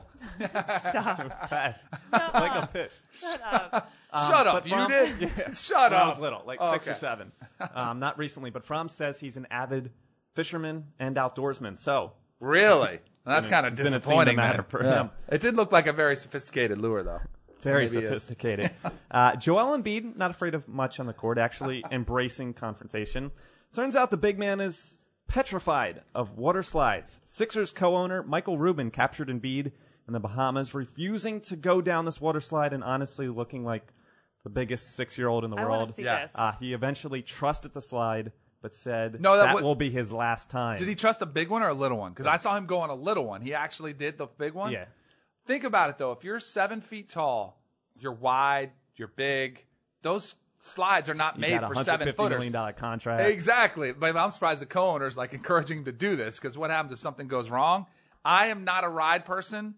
Stop. Bad. Like a fish. Shut up. Shut up. But You Fromm- did? Yeah. Shut When I up. was little, like Oh, six or okay. seven. Um, not recently, but Fromm says he's an avid fisherman and outdoorsman. So Really? That's Didn't- kind of didn't seem to disappointing, matter man. for Yeah. him. It did look like a very sophisticated lure, though. So very maybe it's- sophisticated. uh, Joel Embiid, not afraid of much on the court, actually embracing confrontation. Turns out the big man is petrified of water slides. Sixers co-owner Michael Rubin captured Embiid in the Bahamas, refusing to go down this water slide and honestly looking like the biggest six-year-old in the I world. want to see Yeah. this. Uh, he eventually trusted the slide, but said No, that that, wa- will be his last time. Did he trust a big one or a little one? Because I saw him go on a little one. He actually did the big one. Yeah. Think about it, though. If you're seven feet tall, you're wide, you're big, those slides are not He made got for a seven one hundred fifty million footers. dollars contract. Exactly. But I'm surprised the co-owner's like encouraging him to do this because what happens if something goes wrong? I am not a ride person.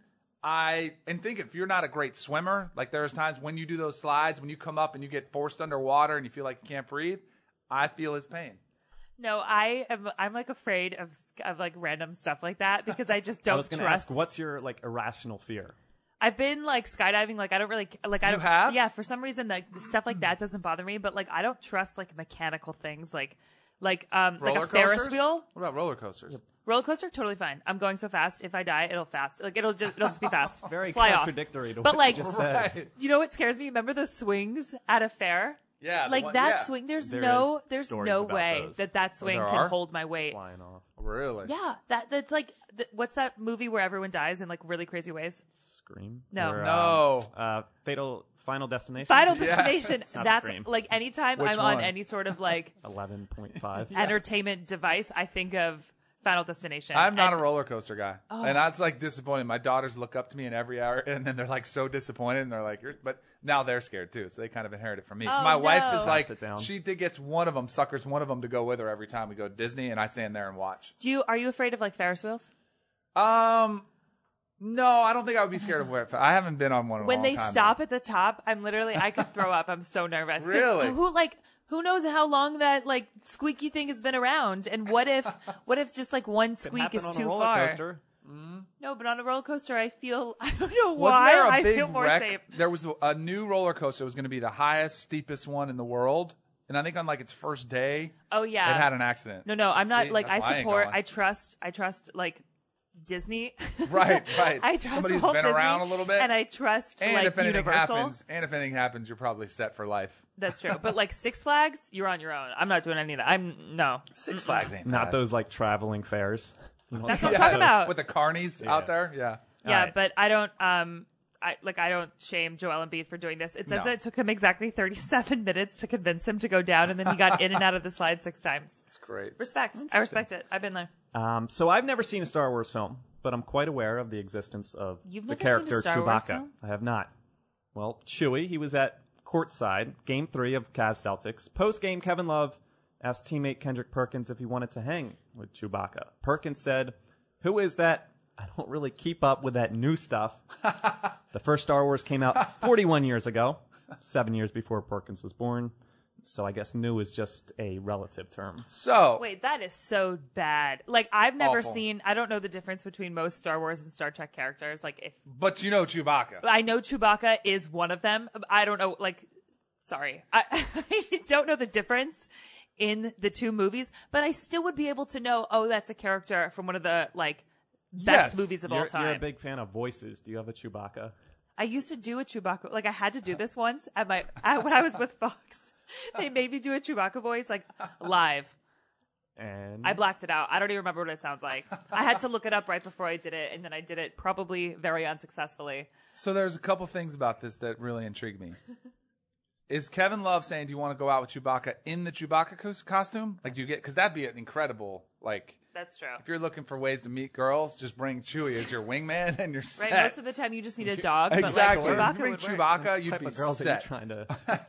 I and think if you're not a great swimmer, like there's times when you do those slides, when you come up and you get forced underwater and you feel like you can't breathe, I feel his pain. No, I am. I'm like afraid of of like random stuff like that because I just don't I was going to trust. ask, what's your like irrational fear? I've been like skydiving. Like I don't really like. I You don't. have? Yeah, for some reason, like stuff like that doesn't bother me. But like I don't trust like mechanical things like like um Roller like a Ferris coasters? wheel. What about roller coasters? Roller coaster, totally fine. I'm going so fast. If I die, it'll fast. Like it'll just it'll just be fast. Very Fly contradictory off. to but what like, you just said. Right. you know what scares me? Remember those swings at a fair? Yeah, the like one- that yeah. swing. There's There no is there's stories no about way those. that that swing there can are? hold my weight. Flying off. Really? Yeah, that that's like th- what's that movie where everyone dies in like really crazy ways? Scream? No. Or, um, No. uh, Fatal Final Destination? Final Yeah. Destination. Not That's Scream. like anytime Which I'm on one? any sort of like eleven point five. entertainment device, I think of Final Destination. I'm not And- a roller coaster guy, Oh. and that's like disappointing. My daughters look up to me in every hour, and then they're like so disappointed, and they're like, You're, "But now they're scared too," so they kind of inherit it from me. so Oh, my wife no. is like, Passed it down. she did gets one of them, suckers one of them to go with her every time we go to Disney, and I stand there and watch. Do you are you afraid of like Ferris wheels? Um, no, I don't think I would be scared of where. I haven't been on one in a When long they time. stop at the top, I'm literally I could throw up. I'm so nervous. 'Cause Really? Who like who knows how long that like squeaky thing has been around? And what if what if just like one squeak Happen is on a too roller far? coaster. No, but on a roller coaster, I feel I don't know Wasn't why there a I big feel more wreck? safe. There was a new roller coaster. It was going to be the highest, steepest one in the world, and I think on like its first day, Oh yeah, it had an accident. No, no, I'm not See? like That's why I ain't support. going. I trust. I trust like Disney. Right, right. I trust Somebody who's Walt been Disney, around a little bit. and I trust And like if anything Universal. happens, and if anything happens, you're probably set for life. That's true. But like Six Flags, you're on your own. I'm not doing any of that. I'm no. Six Flags ain't Not bad. those like traveling fairs. You know, That's what I'm Yeah, talking about. with the carnies out there. Yeah. Yeah, Alright. but I don't. Um, I like I don't shame Joel Embiid for doing this. It says No. that it took him exactly thirty-seven minutes to convince him to go down, and then he got in and out of the slide six times. It's great. Respect. I respect it. I've been there. Um, so I've never seen a Star Wars film, but I'm quite aware of the existence of You've the never seen a character Star Wars Chewbacca. film? I have not. Well, Chewie, he was at courtside, game three of Cavs Celtics. Post game, Kevin Love asked teammate Kendrick Perkins if he wanted to hang with Chewbacca. Perkins said, "Who is that? I don't really keep up with that new stuff." The first Star Wars came out forty-one years ago, seven years before Perkins was born. So I guess new is just a relative term. So Wait, that is so bad. Like I've never Awful. seen. I don't know the difference between most Star Wars and Star Trek characters. Like if but you know Chewbacca. I know Chewbacca is one of them. I don't know. Like, sorry, I, I don't know the difference in the two movies, but I still would be able to know. Oh, that's a character from one of the like best Yes. movies of You're, all time. you're a big fan of voices. Do you have a Chewbacca? I used to do a Chewbacca. Like I had to do this once at my at, when I was with Fox. They made me do a Chewbacca voice like live. And I blacked it out. I don't even remember what it sounds like. I had to look it up right before I did it, and then I did it probably very unsuccessfully. So there's a couple things about this that really intrigue me. Is Kevin Love saying, do you want to go out with Chewbacca in the Chewbacca cos- costume? Like, do you get, because that'd be an incredible, like, That's true. if you're looking for ways to meet girls, just bring Chewie as your wingman and you're set. Right, most of the time you just need a dog, Exactly. but like Chewbacca bring would Chewbacca, work. you'd type be of girls set. that you're trying to.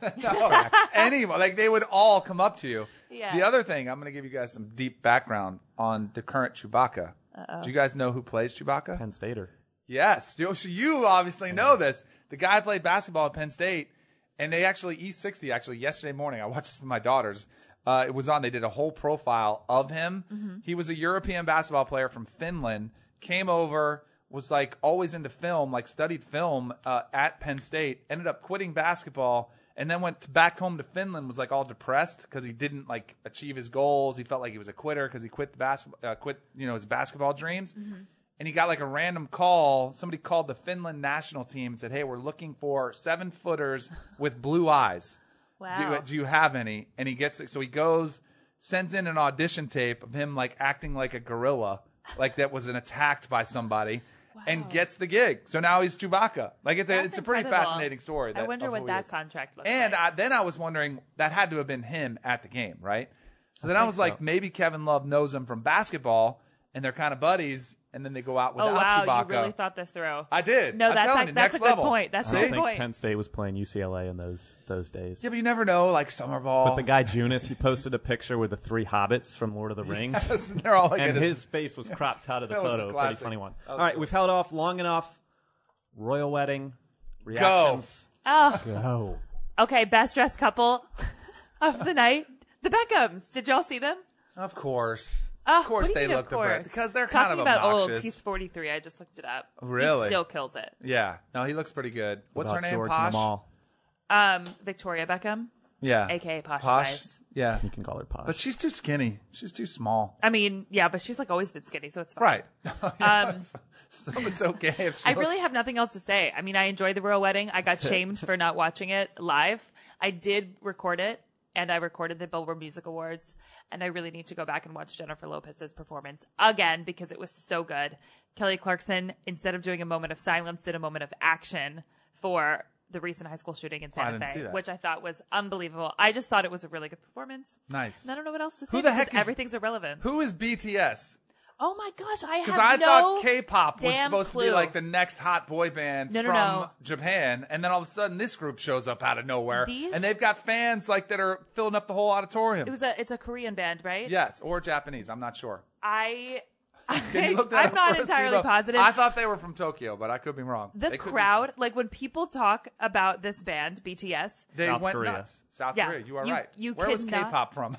No, anyone. Like, they would all come up to you. Yeah. The other thing, I'm going to give you guys some deep background on the current Chewbacca. Uh-oh. Do you guys know who plays Chewbacca? Penn Stater. Yes. You, so you obviously know this. The guy played basketball at Penn State, and they actually, E sixty, actually, yesterday morning, I watched this with my daughters. Uh, it was on. They did a whole profile of him. Mm-hmm. He was a European basketball player from Finland, came over, was like always into film, like studied film uh, at Penn State, ended up quitting basketball, and then went to back home to Finland, was like all depressed because he didn't like achieve his goals. He felt like he was a quitter because he quit the basketball, uh, quit, you know, his basketball dreams. Mm-hmm. And he got like a random call. Somebody called the Finland national team and said, hey, we're looking for seven footers with blue eyes. Wow. Do, do you have any? And he gets it. So he goes, sends in an audition tape of him like acting like a gorilla, like that was an attacked by somebody, wow. and gets the gig. So now he's Chewbacca. Like it's That's a it's a pretty incredible. fascinating story. That, I wonder of what who he that is. contract looks And like. I, then I was wondering, that had to have been him at the game, right? So then I, think was like, so. maybe Kevin Love knows him from basketball, and they're kind of buddies, and then they go out without oh wow, Chewbacca. you really thought this through. I did. No, I'm that's telling like, you, that's next a good level. point. That's I a don't good think point. Penn State was playing U C L A in those those days. Yeah, but you never know, like summer ball. But the guy Junis, he posted a picture with the three hobbits from Lord of the Rings. Yes, they're all like and it is- his face was cropped out of the That was a photo. Pretty classic. funny one. That All was right, good. we've held off long enough. Royal wedding reactions. Oh, Go. okay. Best dressed couple of the night, the Beckhams. Did y'all see them? Of course. Oh, of course what do you they mean, look of the Brit course? because they're Talking kind of about obnoxious. old. He's forty-three. I just looked it up. Really? He still kills it. Yeah. No, he looks pretty good. What's her About name? George and Posh? them all. Um, Victoria Beckham, Yeah. aka Posh, Posh. Spice. Yeah. You can call her Posh. But she's too skinny. She's too small. I mean, yeah, but she's like always been skinny, so it's fine. Right. Um, so it's okay if she I looks- really have nothing else to say. I mean, I enjoyed the royal wedding. I got shamed for not watching it live. I did record it, and I recorded the Billboard Music Awards, and I really need to go back and watch Jennifer Lopez's performance again because it was so good. Kelly Clarkson, instead of doing a moment of silence, did a moment of action for the recent high school shooting in Oh, I Santa didn't see Fe, that. which I thought was unbelievable. I just thought it was a really good performance. Nice. And I don't know what else to say Who the because heck is- everything's irrelevant. Who is B T S? Oh my gosh, I have Because I no thought K-pop was damn supposed clue. to be like the next hot boy band No, no, from no. Japan, and then all of a sudden this group shows up out of nowhere, These- and they've got fans like that are filling up the whole auditorium. It was a it's a Korean band, right? Yes, or Japanese. I'm not sure. I Can you look that I'm up not for us, entirely Devo? positive. I thought they were from Tokyo, but I could be wrong. The They could be- crowd, like when people talk about this band, B T S, they South went Korea. nuts. South Yeah. Korea. You are You- right. you Where was cannot- K-pop from?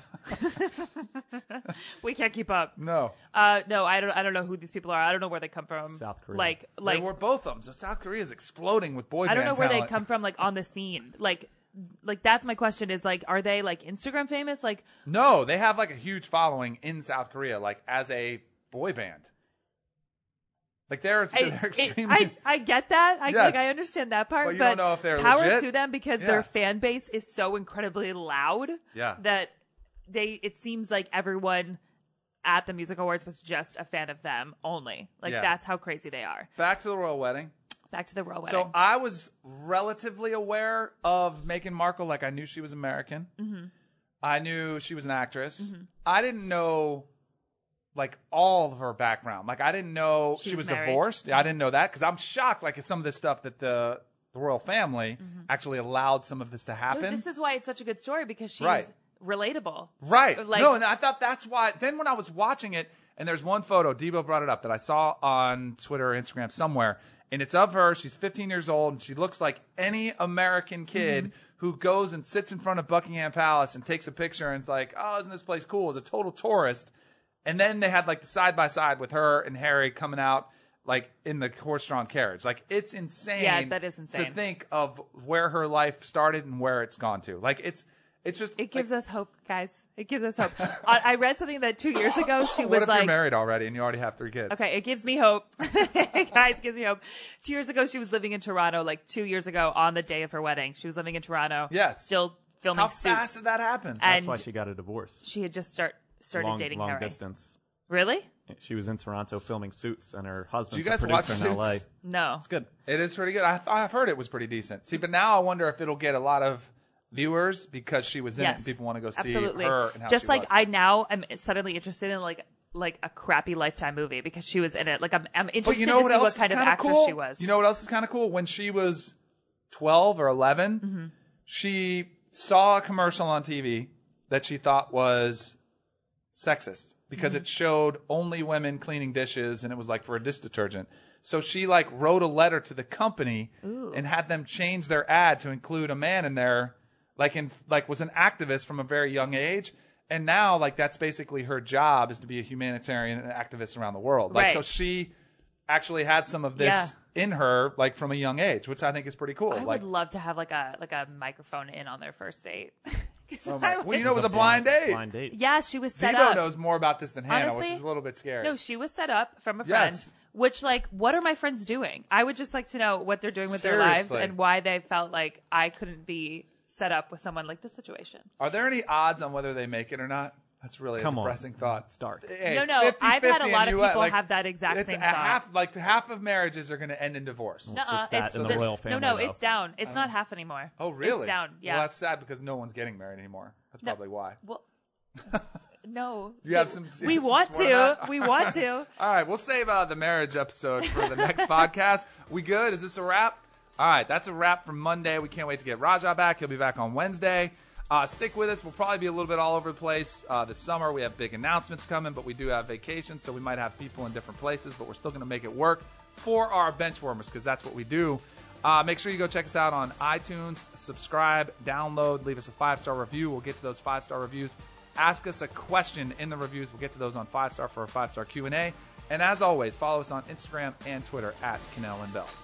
we can't keep up. No. Uh, no, I don't. I don't know who these people are. I don't know where they come from. South Korea. Like, They like were both of them. So South Korea is exploding with boy I don't know band where talent. they come from. Like on the scene, like, like that's my question. Is like, are they like Instagram famous? Like, No, they have like a huge following in South Korea, like as a boy band. Like they're, I, they're it- extremely. I, I get that. I Yes. like I understand that part, But you don't know if they're power legit. to them because Yeah. their fan base is so incredibly loud. Yeah. That they it seems like everyone at the music awards was just a fan of them only. Like Yeah. that's how crazy they are. Back to the royal wedding. Back to the royal wedding. So I was relatively aware of Meghan Markle. Like I knew she was American. Mm-hmm. I knew she was an actress. Mm-hmm. I didn't know like all of her background. Like I didn't know She she, was was, married. divorced. I didn't know that because I'm shocked. Like at some of this stuff that the the royal family actually allowed some of this to No, happen. this is why it's such a good story because she's Right. relatable. Right. Like, no, and I thought that's why. Then when I was watching it, and there's one photo, Debo brought it up, that I saw on Twitter or Instagram somewhere, and it's of her. She's fifteen years old, and she looks like any American kid Mm-hmm. who goes and sits in front of Buckingham Palace and takes a picture and is like, oh, isn't this place cool? As a total tourist. And then they had like the side by side with her and Harry coming out like in the horse-drawn carriage. Like it's insane. Yeah, that is insane. To think of where her life started and where it's gone to. Like it's it's just It gives like, us hope, guys. It gives us hope. I, I read something that two years ago she what was if like, you're married already and you already have three kids? okay, it gives me hope. Guys, gives me hope. Two years ago, she was living in Toronto, like two years ago on the day of her wedding. She was living in Toronto. Yes. Still filming How Suits. fast did that happen? And That's why she got a divorce. she had just start started long, dating long Harry. distance. Really? She was in Toronto filming Suits, and her Did husband's you guys a watch producer in L A. Suits? No. It's good. It is pretty good. I, I've heard it was pretty decent. See, but now I wonder if it'll get a lot of viewers because she was in it Yes, and people want to go see absolutely. her and how Just she like was. I now am suddenly interested in like like a crappy Lifetime movie because she was in it. Like I'm I'm interested But you know to what see else what is kind of kinda actress cool? she was. You know what else is kind of cool? When she was twelve or eleven, Mm-hmm. she saw a commercial on T V that she thought was sexist because Mm-hmm. it showed only women cleaning dishes and it was like for a dish detergent. So she like wrote a letter to the company Ooh. and had them change their ad to include a man in there, like in like was an activist from a very young age. And now like that's basically her job is to be a humanitarian and an activist around the world. Like Right. so she actually had some of this in her like from a young age, which I think is pretty cool. I like would love to have like a like a microphone in on their first date. 'Cause oh my, I well, you know, it was a It's blind date. Blind date. Yeah, she was set Devo up. knows more about this than Hannah, which Honestly, is a little bit scary. No, she was set up from a friend. Yes. Which, like, what are my friends doing? I would just like to know what they're doing with their lives Seriously. and why they felt like I couldn't be set up with someone like this situation. Are there any odds on whether they make it or not? That's really Come a on. depressing thought. It's dark. Hey, No, no, fifty I've had a fifty lot in of U S, people like, have that exact it's same a thought. half, like half of marriages are going to end in divorce. It's a Nuh-uh, stat it's in the this- royal family, No, no, though. it's down. It's not half anymore. Oh, really? It's down. Yeah. Well, that's sad because no one's getting married anymore. That's No. probably why. Well, no. Do you have some? We some want support to. on that? We want to. All right, we'll save uh, the marriage episode for the next podcast. We good? Is this a wrap? All right, that's a wrap for Monday. We can't wait to get Raja back. He'll be back on Wednesday. Uh, stick with us. We'll probably be a little bit all over the place uh, this summer. We have big announcements coming, but we do have vacations, so we might have people in different places, but we're still going to make it work for our benchwarmers because that's what we do. Uh, make sure you go check us out on iTunes, subscribe, download, leave us a five-star review. We'll get to those five-star reviews. Ask us a question in the reviews. We'll get to those on five-star for a five-star Q and A. And as always, follow us on Instagram and Twitter at Cannell and Bell.